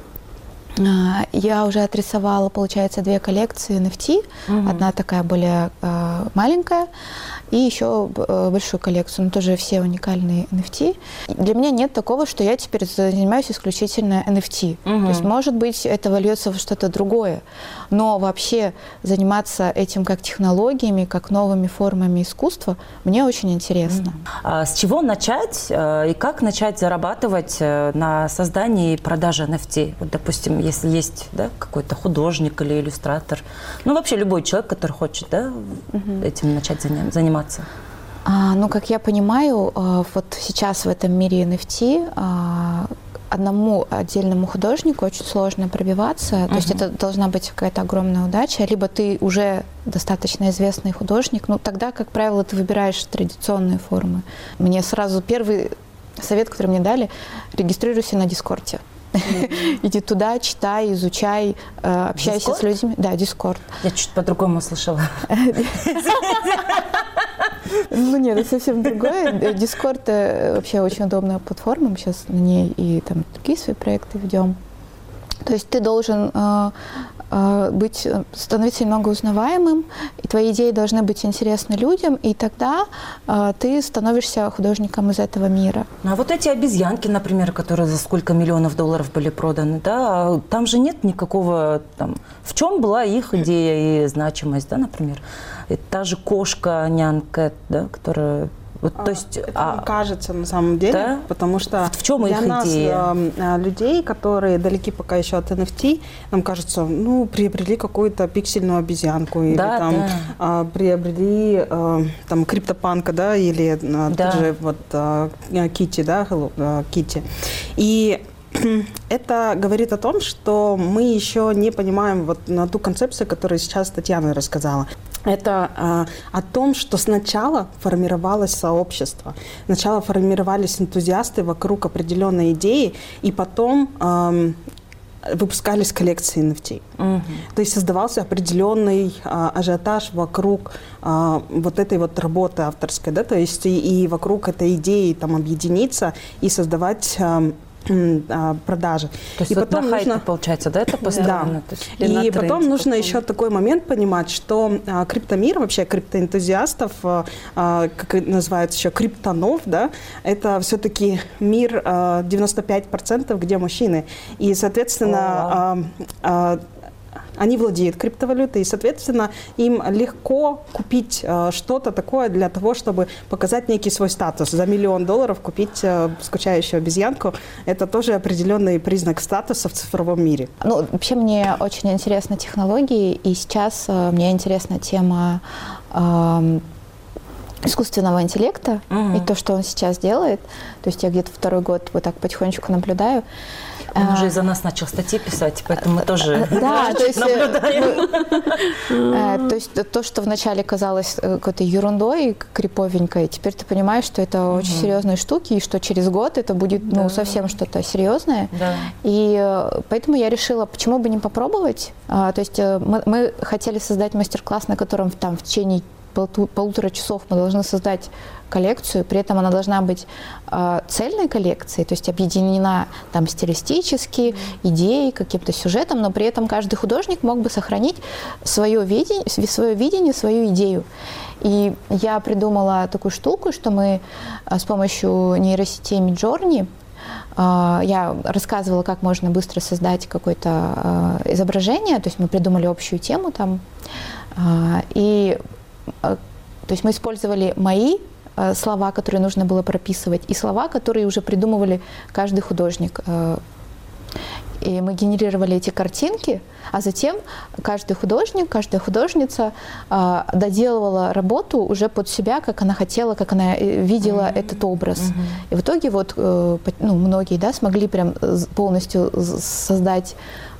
Я уже отрисовала, получается, две коллекции эн эф ти. Угу. Одна такая более э, маленькая, и еще э, большую коллекцию, но тоже все уникальные эн эф ти. Для меня нет такого, что я теперь занимаюсь исключительно эн эф ти. Угу. То есть, может быть, это вольется в что-то другое, но вообще заниматься этим как технологиями, как новыми формами искусства, мне очень интересно. Угу. А с чего начать и как начать зарабатывать на создании и продаже эн эф ти? Вот, допустим, если есть, да, какой-то художник или иллюстратор, ну вообще любой человек, который хочет, да, угу. этим начать заниматься. А, ну, как я понимаю, вот сейчас в этом мире эн эф ти одному отдельному художнику очень сложно пробиваться, uh-huh. то есть это должна быть какая-то огромная удача, либо ты уже достаточно известный художник, ну тогда, как правило, ты выбираешь традиционные формы. Мне сразу первый совет, который мне дали: регистрируйся на Дискорде. Иди туда, читай, изучай, общайся с людьми. Да, Discord. Я чуть по-другому слышала. Ну нет, это совсем другое. Discord вообще очень удобная платформа. Мы сейчас на ней и там другие свои проекты ведем. То есть ты должен э, э, быть, становиться немного узнаваемым, и твои идеи должны быть интересны людям, и тогда э, ты становишься художником из этого мира. А вот эти обезьянки, например, которые за сколько миллионов долларов были проданы, да, там же нет никакого, там, в чем была их идея и значимость, да, например? И та же кошка, нянка, да, которая... Вот, то есть, это а, не кажется на самом деле, да? Потому что в чем для их нас, идея? Э, людей, которые далеки пока еще от эн эф ти, нам кажется, ну, приобрели какую-то пиксельную обезьянку, или да, там да. э, приобрели э, там криптопанка, да, или э, да. тот же вот э, Китти, да, э, Китти. И это говорит о том, что мы еще не понимаем вот на ту концепцию, которую сейчас Татьяна рассказала. Это э, о том, что сначала формировалось сообщество, сначала формировались энтузиасты вокруг определенной идеи, и потом э, выпускались коллекции эн эф ти. Uh-huh. То есть создавался определенный э, ажиотаж вокруг э, вот этой вот работы авторской, да, то есть и, и вокруг этой идеи там объединиться и создавать э, продажи. То есть и вот потом на хайпе, нужно... получается, да, это построено? Да. И потом тренде, нужно потом... еще такой момент понимать, что а, криптомир, вообще криптоэнтузиастов, а, а, как называется еще, криптонов, да, это все-таки мир а, девяносто пять процентов, где мужчины. И, соответственно, а, а, они владеют криптовалютой, и, соответственно, им легко купить э, что-то такое для того, чтобы показать некий свой статус. За миллион долларов купить э, скучающую обезьянку – это тоже определенный признак статуса в цифровом мире. Ну, вообще мне очень интересны технологии, и сейчас э, мне интересна тема э, искусственного интеллекта uh-huh. и то, что он сейчас делает. То есть я где-то второй год вот так потихонечку наблюдаю. Он а, уже из-за нас начал статьи писать, поэтому мы тоже да, то есть, наблюдаем. То есть то, что вначале казалось какой-то ерундой, криповенькой, теперь ты понимаешь, что это угу. очень серьезные штуки, и что через год это будет ну, да. совсем что-то серьезное. Да. И поэтому я решила, почему бы не попробовать. То есть мы, мы хотели создать мастер-класс, на котором там в течение полутора часов мы должны создать коллекцию, при этом она должна быть э, цельной коллекцией, то есть объединена там стилистически, идеей, каким-то сюжетом, но при этом каждый художник мог бы сохранить свое видение, свое видение, свою идею. И я придумала такую штуку, что мы э, с помощью нейросети Midjourney э, я рассказывала, как можно быстро создать какое-то э, изображение, то есть мы придумали общую тему там, э, и э, то есть мы использовали мои слова, которые нужно было прописывать, и слова, которые уже придумывали каждый художник. И мы генерировали эти картинки, а затем каждый художник, каждая художница доделывала работу уже под себя, как она хотела, как она видела mm-hmm. этот образ. Mm-hmm. И в итоге вот, ну, многие, да, смогли прям полностью создать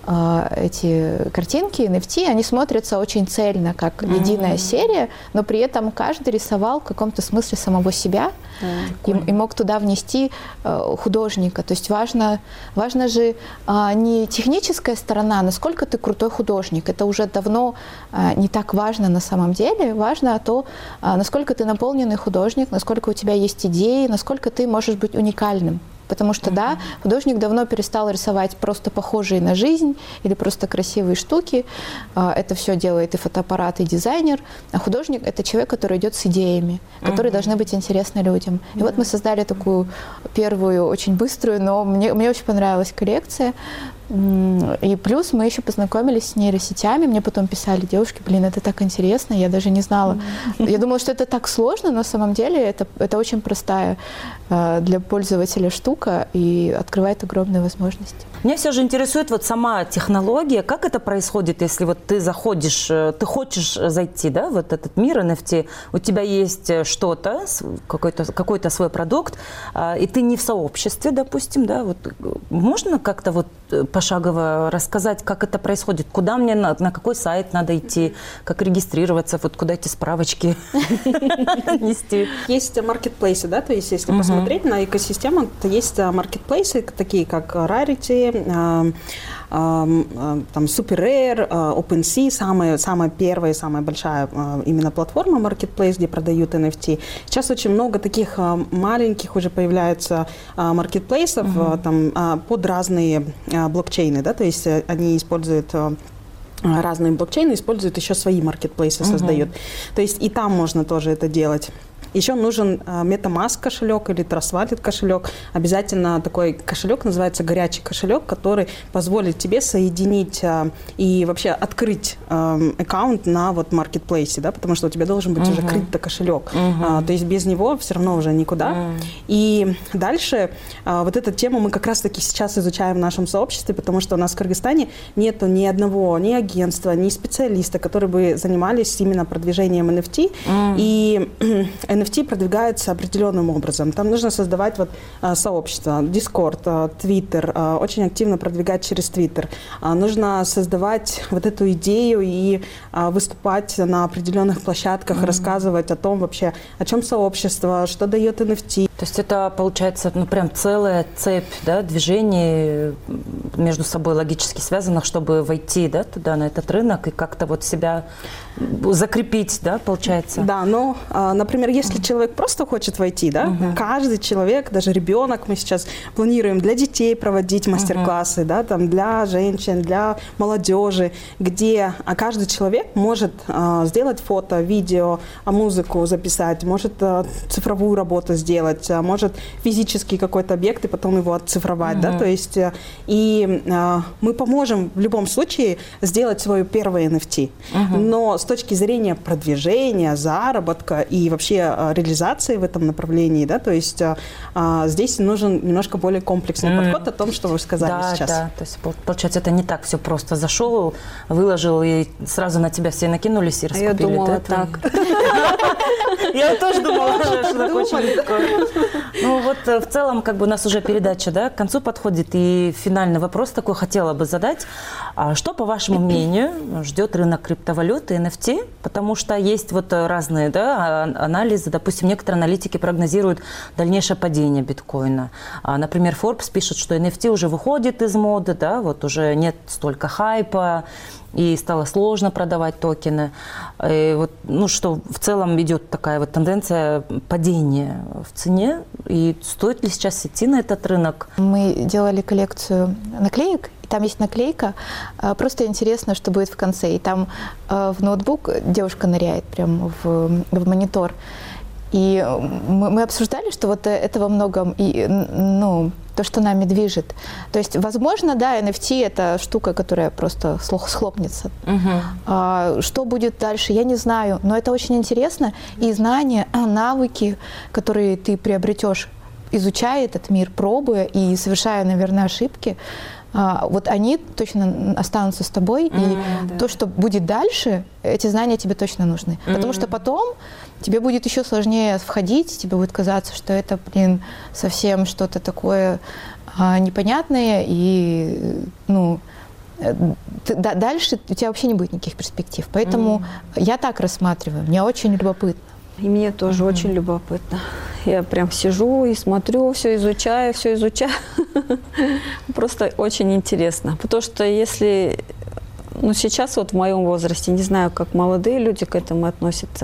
эти картинки, эн эф ти, они смотрятся очень цельно, как mm-hmm. единая серия, но при этом каждый рисовал в каком-то смысле самого себя mm-hmm. и, и мог туда внести э, художника. То есть важно, важно же э, не техническая сторона, насколько ты крутой художник. Это уже давно э, не так важно на самом деле. Важно то, э, насколько ты наполненный художник, насколько у тебя есть идеи, насколько ты можешь быть уникальным. Потому что, да, художник давно перестал рисовать просто похожие на жизнь или просто красивые штуки. Это все делает и фотоаппарат, и дизайнер. А художник – это человек, который идет с идеями, которые uh-huh. должны быть интересны людям. И uh-huh. вот мы создали такую первую, очень быструю, но мне, мне очень понравилась коллекция. И плюс мы еще познакомились с нейросетями. Мне потом писали девушки, блин, это так интересно, я даже не знала. Я думала, что это так сложно, но на самом деле это, это очень простая для пользователя штука и открывает огромные возможности. Меня все же интересует вот сама технология, как это происходит, если вот ты заходишь, ты хочешь зайти, да, в вот этот мир эн эф ти, у тебя есть что-то, какой-то, какой-то свой продукт, и ты не в сообществе, допустим, да, вот можно как-то вот пошагово рассказать, как это происходит, куда мне, на, на какой сайт надо идти, как регистрироваться, вот куда эти справочки нести? Есть маркетплейсы, да, то есть если посмотреть на экосистему, то есть маркетплейсы, такие как Rarity, там Super Rare, OpenSea, самая, самая первая, самая большая именно платформа Marketplace, где продают эн эф ти. Сейчас очень много таких маленьких уже появляется маркетплейсов uh-huh. там, под разные блокчейны, да, то есть они используют разные блокчейны, используют еще свои маркетплейсы, uh-huh. создают. То есть и там можно тоже это делать. Еще нужен MetaMask кошелек или Trust Wallet кошелек. Обязательно такой кошелек называется горячий кошелек, который позволит тебе соединить и вообще открыть аккаунт на вот маркетплейсе, да, потому что у тебя должен быть uh-huh. уже крипто-кошелек. Uh-huh. А, то есть без него все равно уже никуда. Uh-huh. И дальше а, вот эту тему мы как раз-таки сейчас изучаем в нашем сообществе, потому что у нас в Кыргызстане нету ни одного, ни агентства, ни специалиста, которые бы занимались именно продвижением эн эф ти. Uh-huh. И эн эф ти продвигается определенным образом. Там нужно создавать вот, а, сообщество, Discord, а, Twitter, а, очень активно продвигать через Twitter. А, нужно создавать вот эту идею и а, выступать на определенных площадках, mm-hmm. рассказывать о том вообще, о чем сообщество, что дает эн эф ти. То есть это получается ну, прям целая цепь да, движений между собой логически связанных, чтобы войти да, туда, на этот рынок и как-то вот себя закрепить, да, получается? Да, но, например, если mm-hmm. человек просто хочет войти, да, mm-hmm. каждый человек, даже ребенок, мы сейчас планируем для детей проводить мастер-классы, mm-hmm. да, там, для женщин, для молодежи, где каждый человек может а, сделать фото, видео, а, музыку записать, может а, цифровую работу сделать, а, может физический какой-то объект и потом его отцифровать, mm-hmm. да, то есть а, и а, мы поможем в любом случае сделать свою первую эн эф ти, mm-hmm. но с точки зрения продвижения, заработка и вообще а, реализации в этом направлении, да, то есть а, здесь нужен немножко более комплексный mm. подход о том, что вы сказали да, сейчас. Да, то есть получается это не так все просто зашел, выложил и сразу на тебя все накинулись и раскупили. А я думала так. Я тоже думала, что так очень легко. Ну вот в целом как бы у нас уже передача да, к концу подходит, и финальный вопрос такой хотела бы задать. Что, по вашему мнению, ждет рынок криптовалюты и эн эф ти? Потому что есть вот разные да, анализы, допустим, некоторые аналитики прогнозируют дальнейшее падение биткоина. Например, Forbes пишет, что эн эф ти уже выходит из моды, да, вот уже нет столько хайпа, и стало сложно продавать токены. И вот, ну, что в целом идет такая вот тенденция падения в цене. И стоит ли сейчас идти на этот рынок? Мы делали коллекцию наклеек, и там есть наклейка. Просто интересно, что будет в конце. И там в ноутбук девушка ныряет прямо в, в монитор. И мы, мы обсуждали, что вот это во многом и, ну, то, что нами движет. То есть, возможно, да, эн эф ти – это штука, которая просто схлопнется. Uh-huh. А, что будет дальше, я не знаю. Но это очень интересно. И знания, навыки, которые ты приобретешь, изучая этот мир, пробуя и совершая, наверное, ошибки, а, вот они точно останутся с тобой. Mm, и да. то, что будет дальше, эти знания тебе точно нужны. Mm. Потому что потом тебе будет еще сложнее входить, тебе будет казаться, что это, блин, совсем что-то такое а, непонятное, и, ну, ты, да, дальше у тебя вообще не будет никаких перспектив. Поэтому mm. я так рассматриваю, мне очень любопытно. И мне тоже mm-hmm. очень любопытно. Я прям сижу и смотрю, все изучаю, все изучаю. Просто очень интересно. Потому что если... Ну, сейчас вот в моем возрасте, не знаю, как молодые люди к этому относятся,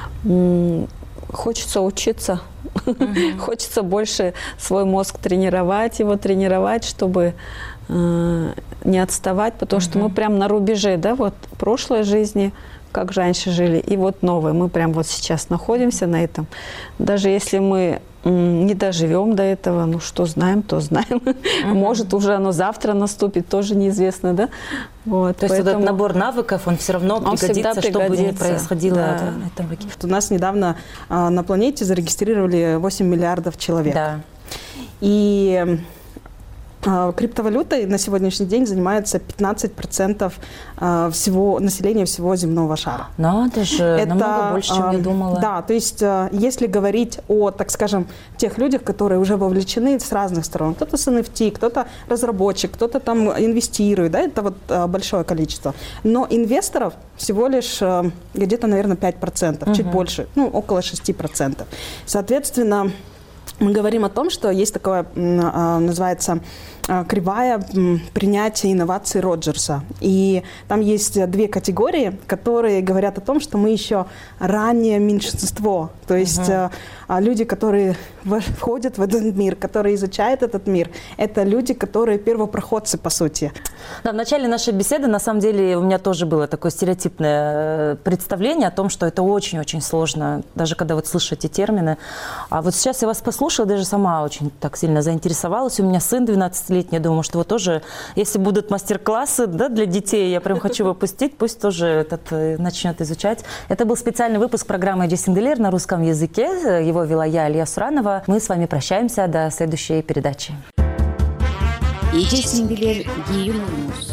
хочется учиться, mm-hmm. хочется больше свой мозг тренировать, его тренировать, чтобы э, не отставать, потому mm-hmm. что мы прям на рубеже, да, вот прошлой жизни, как же раньше жили, и вот новое. Мы прям вот сейчас находимся на этом. Даже если мы м, не доживем до этого, ну что знаем, то знаем. Mm-hmm. Может, уже оно завтра наступит, тоже неизвестно, да? Вот, то есть этот набор навыков, он все равно он пригодится, что бы ни происходило да. на этом веке. У нас недавно а, на планете зарегистрировали восемь миллиардов человек. Да. И а, криптовалютой на сегодняшний день занимается пятнадцать процентов а, всего населения всего земного шара. Надо же, это намного больше, чем а, я думала. Да, то есть а, если говорить о, так скажем, тех людях, которые уже вовлечены с разных сторон, кто-то с эн эф ти, кто-то разработчик, кто-то там инвестирует, да, это вот а, большое количество. Но инвесторов всего лишь а, где-то, наверное, пять процентов, угу. чуть больше, ну, около шесть процентов. Соответственно, мы говорим о том, что есть такое, называется, кривая принятия инноваций Роджерса. И там есть две категории, которые говорят о том, что мы еще раннее меньшинство. То есть uh-huh. люди, которые входят в этот мир, которые изучают этот мир, это люди, которые первопроходцы, по сути. Да, в начале нашей беседы, на самом деле, у меня тоже было такое стереотипное представление о том, что это очень-очень сложно, даже когда вот слышу эти термины. А вот сейчас я вас послушала, даже сама очень так сильно заинтересовалась. У меня сын двенадцатилетний, я думаю, что вот тоже, если будут мастер-классы, да, для детей, я прям хочу выпустить, пусть тоже этот начнет изучать. Это был специальный выпуск программы «Эджи Синделер» на русском языке. Его вела я, Алия Суранова. Мы с вами прощаемся до следующей передачи. Эджи Синделер, Гийюн Урмуз.